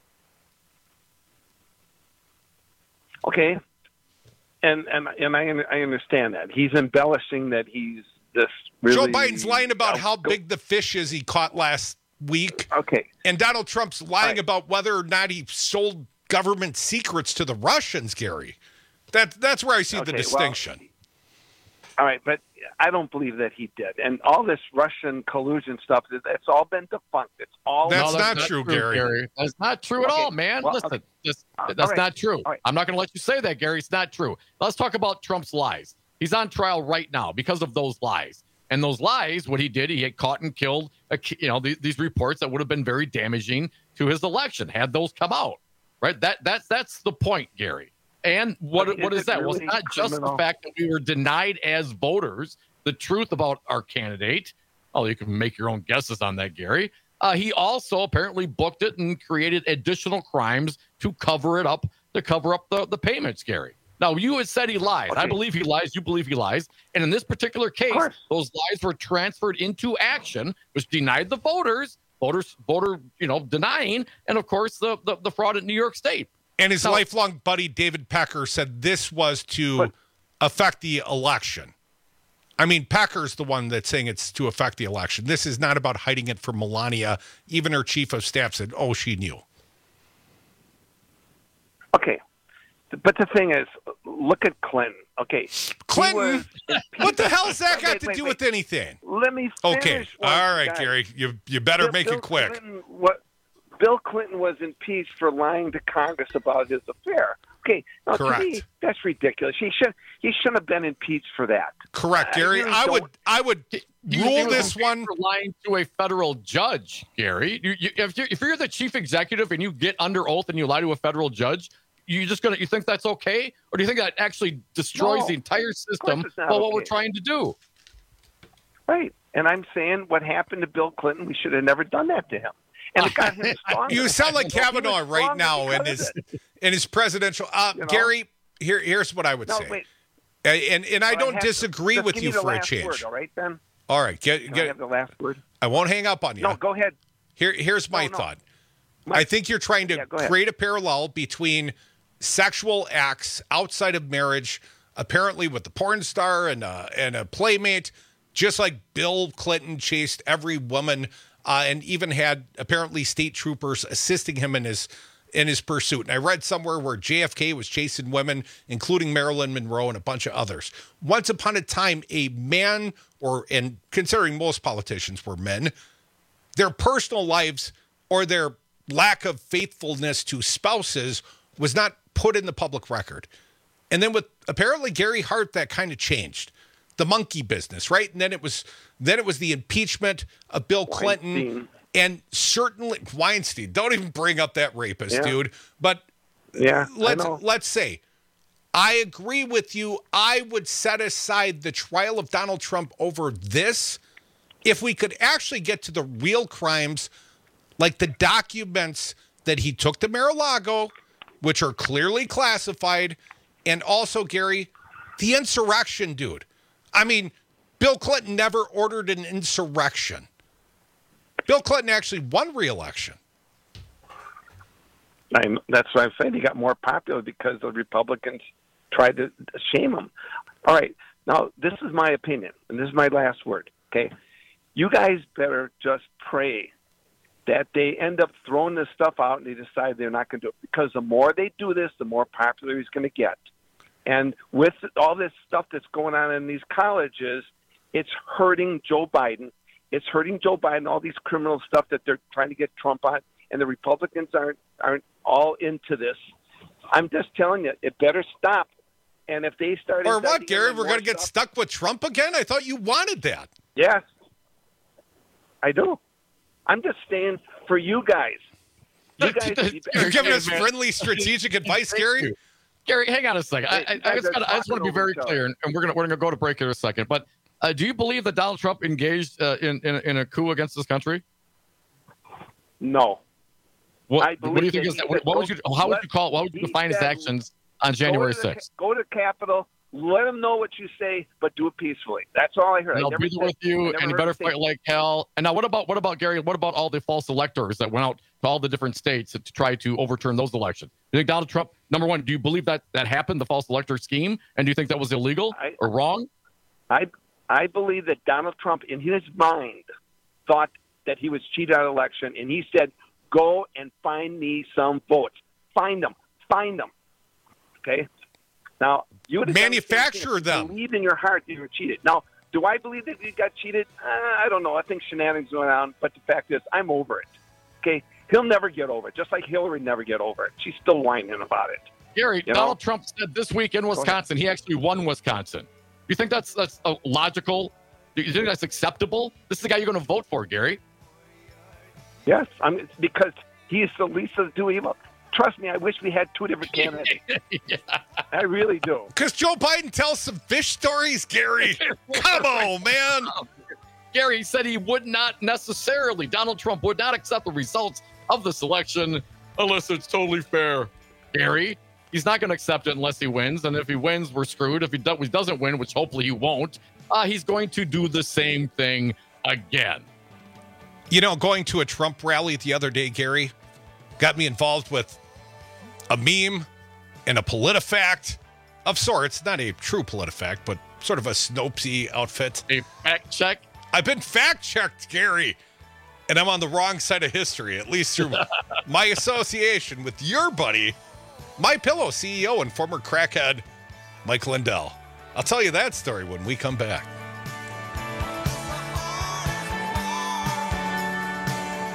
Okay, and and and I I understand that he's embellishing that he's this. Really, Joe Biden's lying about how big the fish is he caught last week. Okay, and Donald Trump's lying right. about whether or not he sold government secrets to the Russians. Gary, that that's where I see okay, the distinction. Well, all right, but I don't believe that he did. And all this Russian collusion stuff, it's all been defunct. It's all That's, No, not, true, Gary. Gary. That's not true at Okay, all, man. well, Listen, okay. this- Uh, that's all right, not true. all right. I'm not going to let you say that, Gary. It's not true. Let's talk about Trump's lies. He's on trial right now because of those lies. And those lies, what he did, he had caught and killed, a, you know, these, these reports that would have been very damaging to his election had those come out, right? That that's that's the point, Gary. And what But what is is it that? Well, it's really not just the criminal? fact that we were denied as voters the truth about our candidate. Oh, you can make your own guesses on that, Gary. Uh, he also apparently booked it and created additional crimes to cover it up, to cover up the, the payments, Gary. Now, you had said he lies. Okay. I believe he lies. You believe he lies. And in this particular case, those lies were transferred into action, which denied the voters, voters, voter, you know, denying, and of course, the, the, the fraud at New York State. And his Now- lifelong buddy, David Pecker, said this was to But- affect the election. I mean, Pecker's the one that's saying it's to affect the election. This is not about hiding it from Melania. Even her chief of staff said, oh, she knew. Okay. But the thing is, look at Clinton. Okay. He Clinton? was impeached- What the hell's that got Wait, to wait, do wait. with anything? Let me finish. Okay. one All right, guy. Gary. You you better Bill- make Bill it quick. Clinton, what, Bill Clinton was impeached for lying to Congress about his affair. Okay, no, Correct. to me, that's ridiculous. He should he shouldn't have been impeached for that. Correct, I Gary. really I would don't- I would You- rule you this would one. be lying to a federal judge, Gary. You, you, if, you're, if you're the chief executive and you get under oath and you lie to a federal judge, you just gonna you think that's okay, or do you think that actually destroys No, the entire of system course it's about not what we're okay. trying to do? Right, and I'm saying what happened to Bill Clinton, we should have never done that to him. And it got him stronger. You sound like He was Kavanaugh right stronger now in because his of it. in his presidential. Uh, You know? Gary, here here's what I would No, say, wait. and and, and I So don't have to- disagree just with give you me the for a last change. Word, all right, Ben? All right, get Can I get. have the last word? I won't hang up on you. No, go ahead. Here, here's my No, no. thought. I think you're trying to Yeah, go ahead. create a parallel between sexual acts outside of marriage, apparently with the porn star and a, and a playmate, just like Bill Clinton chased every woman uh, and even had apparently state troopers assisting him in his in his pursuit. And I read somewhere where J F K was chasing women, including Marilyn Monroe and a bunch of others. Once upon a time, a man, or and considering most politicians were men, their personal lives or their lack of faithfulness to spouses was not put in the public record. And then with apparently Gary Hart, that kind of changed. The monkey business, right? And then it was then it was the impeachment of Bill Clinton. Weinstein. And certainly Weinstein. Don't even bring up that rapist, Yeah. dude. But Yeah, I let's know. let's say I agree with you. I would set aside the trial of Donald Trump over this if we could actually get to the real crimes, like the documents that he took to Mar-a-Lago, which are clearly classified, and also, Gary, the insurrection, dude. I mean, Bill Clinton never ordered an insurrection. Bill Clinton actually won re-election. I'm, that's what I'm saying. He got more popular because the Republicans tried to shame him. All right. Now, this is my opinion, and this is my last word, okay? You guys better just pray that they end up throwing this stuff out and they decide they're not going to do it. Because the more they do this, the more popular he's going to get. And with all this stuff that's going on in these colleges, it's hurting Joe Biden. It's hurting Joe Biden, all these criminal stuff that they're trying to get Trump on, and the Republicans aren't aren't all into this. I'm just telling you, it better stop. And if they start... Or indicting what, him Gary? on We're more going to get stuff- stuck with Trump again? I thought you wanted that. Yes, I do. I'm just saying for you guys. You guys You're giving us friendly strategic advice, Gary? Gary, hang on a second. I, I, I just, gotta, I just want to be very clear, and we're gonna we're gonna go to break here in a second. But uh, do you believe that Donald Trump engaged uh, in, in in a coup against this country? No. What, I what do you believe think? that Is, he what, what would said, you? How would let- you call? What would you he define his said, actions on January Go to the- sixth? Go to the Capitol. Let them know what you say, but do it peacefully. That's all I heard. And I I'll never be there said- with you, I never and you heard better him say- fight like hell. And now, what about what about Gary? What about all the false electors that went out to all the different states to try to overturn those elections? Do you think Donald Trump? Number one, do you believe that that happened, the false elector scheme, and do you think that was illegal or wrong? I I believe that Donald Trump, in his mind, thought that he was cheated out of the election, and he said, "Go and find me some votes. Find them. Find them." Okay. Now you would have Manufacture them. Believe in your heart that you were cheated. Now, do I believe that you got cheated? Uh, I don't know. I think shenanigans went on, but the fact is, I'm over it. Okay. He'll never get over it, just like Hillary never get over it. She's still whining about it. Gary, You Donald know? Trump said this week in ahead. Wisconsin, he actually won Wisconsin. Do you think that's that's uh, logical? Do you think that's acceptable? This is the guy you're going to vote for, Gary. Yes, I mean, because he's the least of the two evil. Trust me, I wish we had two different candidates. I really do. Because Joe Biden tells some fish stories, Gary. Come on, man. Gary said he would not necessarily, Donald Trump would not accept the results of this election unless it's totally fair. Gary, he's not going to accept it unless he wins. And if he wins, we're screwed. If he, do- he doesn't win, which hopefully he won't, uh, he's going to do the same thing again. You know, going to a Trump rally the other day, Gary, got me involved with a meme and a PolitiFact of sorts. Not a true PolitiFact, but sort of a Snopesy outfit. A fact check? I've been fact-checked, Gary. And I'm on the wrong side of history, at least through my association with your buddy, MyPillow C E O and former crackhead, Mike Lindell. I'll tell you that story when we come back.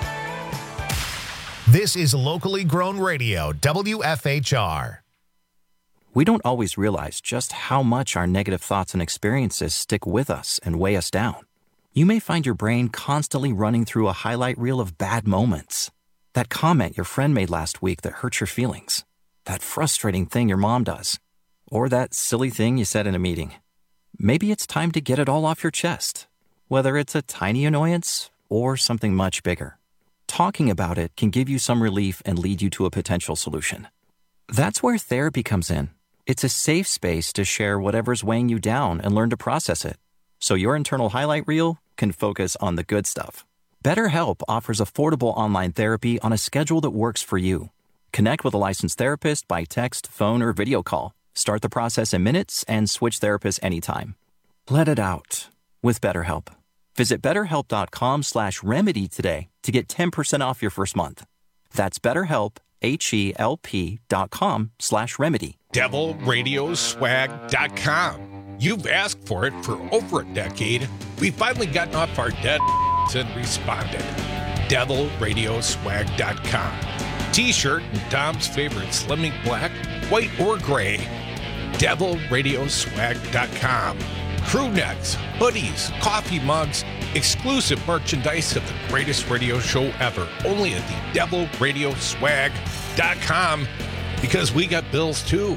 This is locally grown radio, W F H R. We don't always realize just how much our negative thoughts and experiences stick with us and weigh us down. You may find your brain constantly running through a highlight reel of bad moments. That comment your friend made last week that hurt your feelings. That frustrating thing your mom does. Or that silly thing you said in a meeting. Maybe it's time to get it all off your chest, whether it's a tiny annoyance or something much bigger. Talking about it can give you some relief and lead you to a potential solution. That's where therapy comes in. It's a safe space to share whatever's weighing you down and learn to process it, so your internal highlight reel can focus on the good stuff. BetterHelp offers affordable online therapy on a schedule that works for you. Connect with a licensed therapist by text, phone, or video call. Start the process in minutes and switch therapists anytime. Let it out with BetterHelp. Visit betterhelp.com slash remedy today to get ten percent off your first month. That's BetterHelp, H-E-L-P dot com slash remedy. devil radio swag dot com. You've asked for it for over a decade. We've finally gotten off our dead and responded. devil radio swag dot com. T-shirt and Tom's favorite Slimming Black, white or gray. devil radio swag dot com. Crew necks, hoodies, coffee mugs, exclusive merchandise of the greatest radio show ever. Only at the devil radio swag dot com, because we got bills too.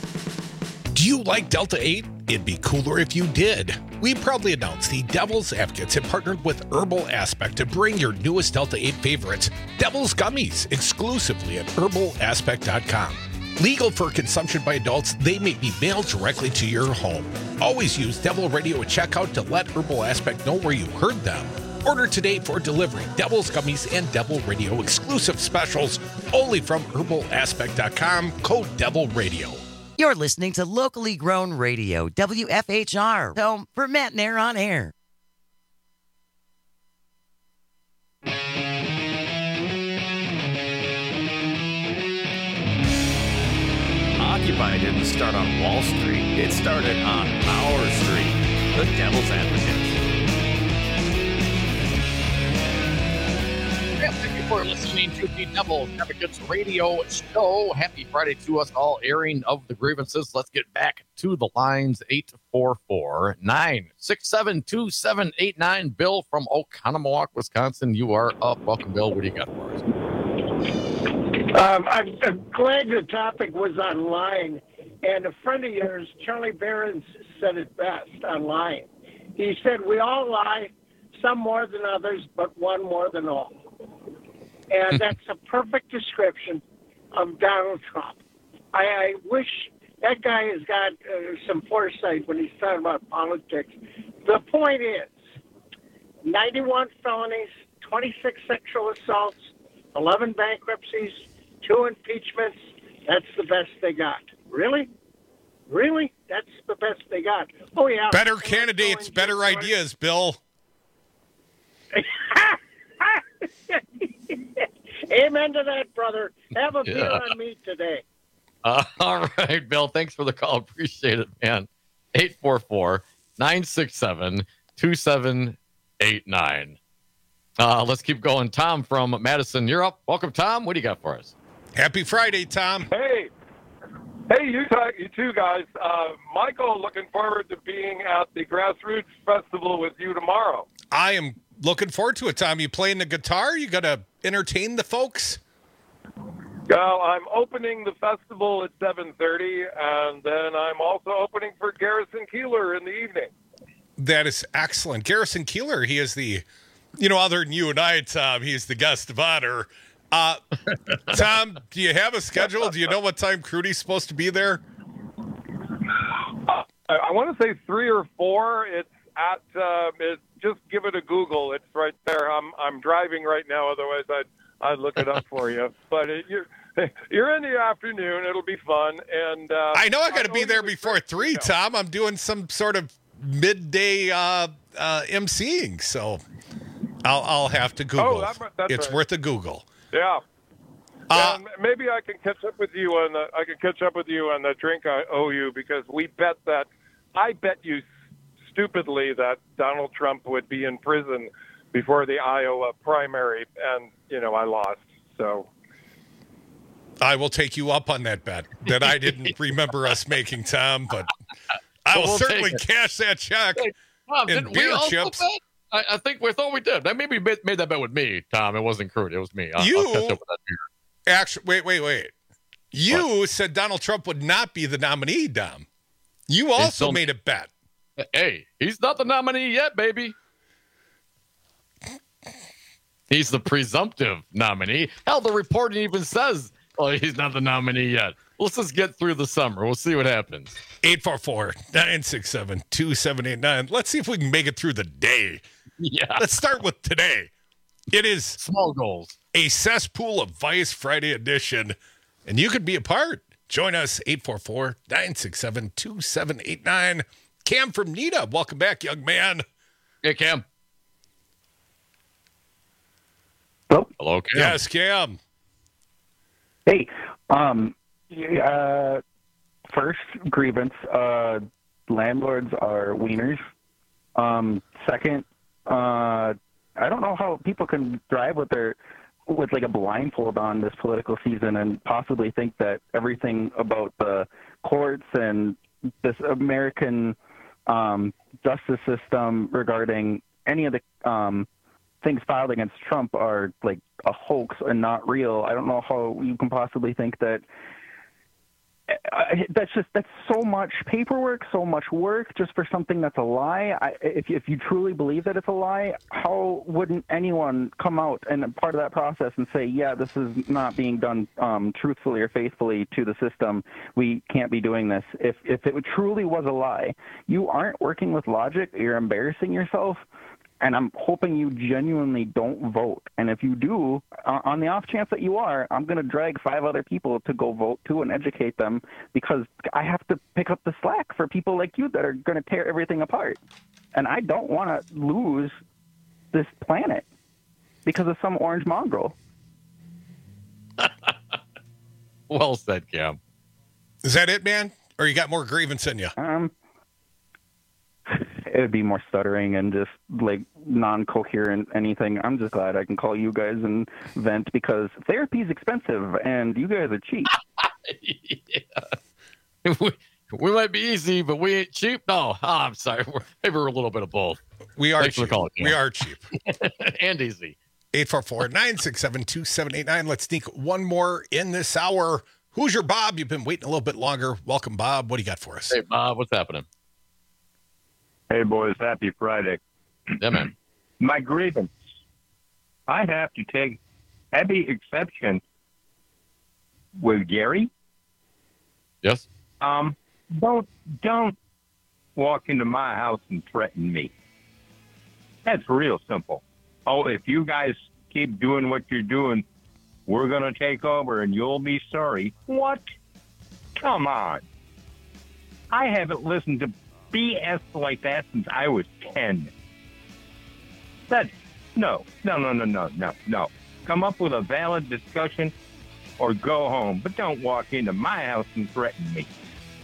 Do you like Delta eight? It'd be cooler if you did. We proudly announce the Devil's Advocates have partnered with Herbal Aspect to bring your newest Delta eight favorites, Devil's Gummies, exclusively at herbal aspect dot com. Legal for consumption by adults, they may be mailed directly to your home. Always use Devil Radio at checkout to let Herbal Aspect know where you heard them. Order today for delivery. Devil's Gummies and Devil Radio exclusive specials only from herbal aspect dot com, code Devil Radio. You're listening to locally grown radio, W F H R, home for Matt Nair on air. Occupy didn't start on Wall Street. It started on our street. The Devil's Advocates. Thank you for listening to the Devil's Advocates radio show. Happy Friday to us all, airing of the grievances. Let's get back to the lines. Eight four four, nine six seven, two seven eight nine. Bill from Oconomowoc, Wisconsin. You are up. Welcome, Bill. What do you got for us? Um, I'm, I'm glad the topic was on lying. And a friend of yours, Charlie Behrens, said it best on lying. He said, we all lie, some more than others, but one more than all. And that's a perfect description of Donald Trump. I, I wish that guy has got uh, some foresight when he's talking about politics. The point is, ninety-one felonies, twenty-six sexual assaults, eleven bankruptcies, two impeachments. That's the best they got. Really? Really? That's the best they got. Oh, yeah. Better candidates, better ideas, Bill. Amen to that, brother. Have a Yeah. beer on me today. Uh, all right, Bill. Thanks for the call. Appreciate it, man. eight four four, nine six seven, two seven eight nine. Uh, let's keep going. Tom from Madison, you're up. Welcome, Tom. What do you got for us? Happy Friday, Tom. Hey. Hey, you, talk, you two guys. Uh, Michael, looking forward to being at the Grassroots Festival with you tomorrow. I am looking forward to it, Tom. You playing the guitar? You got to entertain the folks? Well, I'm opening the festival at seven thirty, and then I'm also opening for Garrison Keillor in the evening. That is excellent. Garrison Keillor, he is the, you know, other than you and I, Tom, he's the guest of honor. Uh, Tom, do you have a schedule? Do you know what time Crudy's supposed to be there? Uh, I, I want to say three or four. It's at, uh, it, just give it a Google. It's right there. I'm I'm driving right now, otherwise I'd, I'd look it up for you. But it, you're, you're in the afternoon. It'll be fun. And uh, I know I got to be there before three, Tom. I'm doing some sort of midday uh, uh, emceeing, so I'll I'll have to Google. Oh, that, that's it's right. worth a Google. Yeah. Uh, and maybe I can catch up with you on the I can catch up with you on the drink I owe you, because we bet that I bet you stupidly that Donald Trump would be in prison before the Iowa primary, and you know I lost. So I will take you up on that bet that I didn't remember us making, Tom, but I will We'll certainly take it. cash that check Hey, Tom, in didn't we beer also chips. bet? I, I think we thought we did. That maybe made, made that bet with me, Tom. It wasn't Kurt. It was me. I'll, You- I'll catch up with that beer. Actually, wait, wait, wait. You said Donald Trump would not be the nominee, Dom. You also still- made a bet. Hey, he's not the nominee yet, baby. He's the presumptive nominee. Hell, the reporting even says, oh, he's not the nominee yet. Let's just get through the summer. We'll see what happens. eight four four, nine six seven, two seven eight nine. Let's see if we can make it through the day. Yeah. Let's start with today. It is small goals. A cesspool of vice Friday edition, and you could be a part. Join us, eight four four, nine six seven, two seven eight nine. Cam from Nita, welcome back, young man. Hey, Cam. Hello? Hello, Cam. Yes, Cam. Hey, um, uh, first grievance, uh, landlords are wieners. Um, second, uh, I don't know how people can drive with their, with like a blindfold on this political season and possibly think that everything about the courts and this American, um, justice system regarding any of the, um, things filed against Trump are like a hoax and not real. I don't know how you can possibly think that. I, that's just that's so much paperwork, so much work just for something that's a lie. I, if if you truly believe that it's a lie, how wouldn't anyone come out and part of that process and say, yeah, this is not being done um, truthfully or faithfully to the system. We can't be doing this. If if it truly was a lie, you aren't working with logic. You're embarrassing yourself. And I'm hoping you genuinely don't vote. And if you do, uh, on the off chance that you are, I'm going to drag five other people to go vote too and educate them because I have to pick up the slack for people like you that are going to tear everything apart. And I don't want to lose this planet because of some orange mongrel. Well said, Cam. Is that it, man? Or you got more grievance in you? Um, it would be more stuttering and just like non-coherent anything. I'm just glad I can call you guys and vent because therapy is expensive and you guys are cheap. yeah. we, we might be easy, but we ain't cheap. No, oh, I'm sorry. We're, maybe we're a little bit of both. We are Thanks cheap. for calling, Cam. We are cheap. And easy. eight four four, nine six seven, two seven eight nine. Let's sneak one more in this hour. Who's your Bob? You've been waiting a little bit longer. Welcome, Bob. What do you got for us? Hey, Bob, what's happening? Hey, boys, happy Friday. Yeah, man. My grievance. I have to take heavy exception with Gary. Yes. Um, don't don't walk into my house and threaten me. That's real simple. Oh, if you guys keep doing what you're doing, we're going to take over and you'll be sorry. What? Come on. I haven't listened to B S like that since I was ten. That's no, no, no, no, no, no, no. Come up with a valid discussion or go home, but don't walk into my house and threaten me.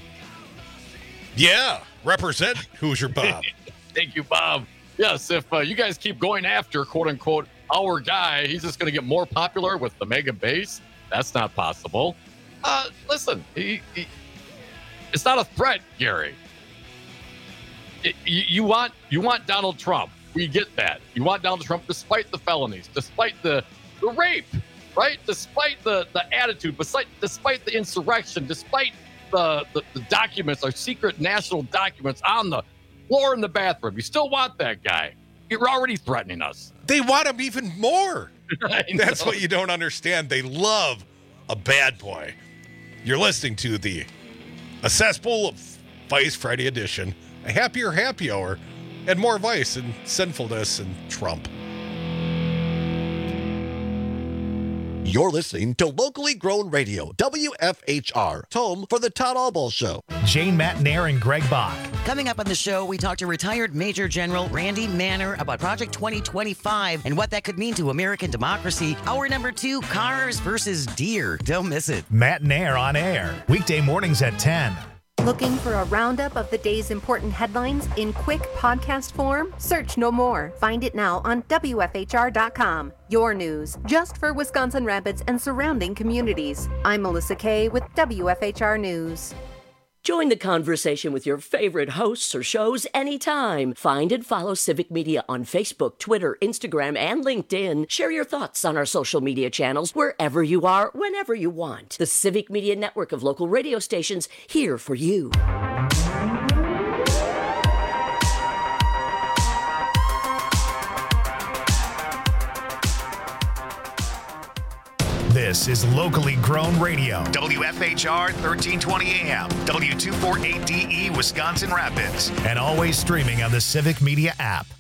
Yeah, represent Who's Your Bob. Thank you, Bob. Yes, if uh, you guys keep going after, quote unquote, our guy, he's just going to get more popular with the mega base. That's not possible. Uh, listen, he, he, it's not a threat, Gary. It, you, you want you want Donald Trump. We get that. You want Donald Trump despite the felonies, despite the, the rape, right? Despite the, the attitude, despite, despite the insurrection, despite the, the, the documents, our secret national documents on the floor in the bathroom. You still want that guy. You're already threatening us. They want him even more. That's what you don't understand. They love a bad boy. You're listening to the A Cesspool of Vice Friday edition, a happier happy hour, and more vice and sinfulness and Trump. You're listening to Locally Grown Radio, W F H R, home for the Todd Albaugh Show. Jane Matnair and Greg Bach. Coming up on the show, we talk to retired Major General Randy Manner about Project twenty twenty-five and what that could mean to American democracy. Hour number two, cars versus deer. Don't miss it. Matnair on air. Weekday mornings at ten. Looking for a roundup of the day's important headlines in quick podcast form? Search no more. Find it now on W F H R dot com. Your news, just for Wisconsin Rapids and surrounding communities. I'm Melissa Kay with W F H R News. Join the conversation with your favorite hosts or shows anytime. Find and follow Civic Media on Facebook, Twitter, Instagram, and LinkedIn. Share your thoughts on our social media channels wherever you are, whenever you want. The Civic Media network of local radio stations here for you. This is locally grown radio. W F H R thirteen twenty A M, W two forty-eight D E Wisconsin Rapids, and always streaming on the Civic Media app.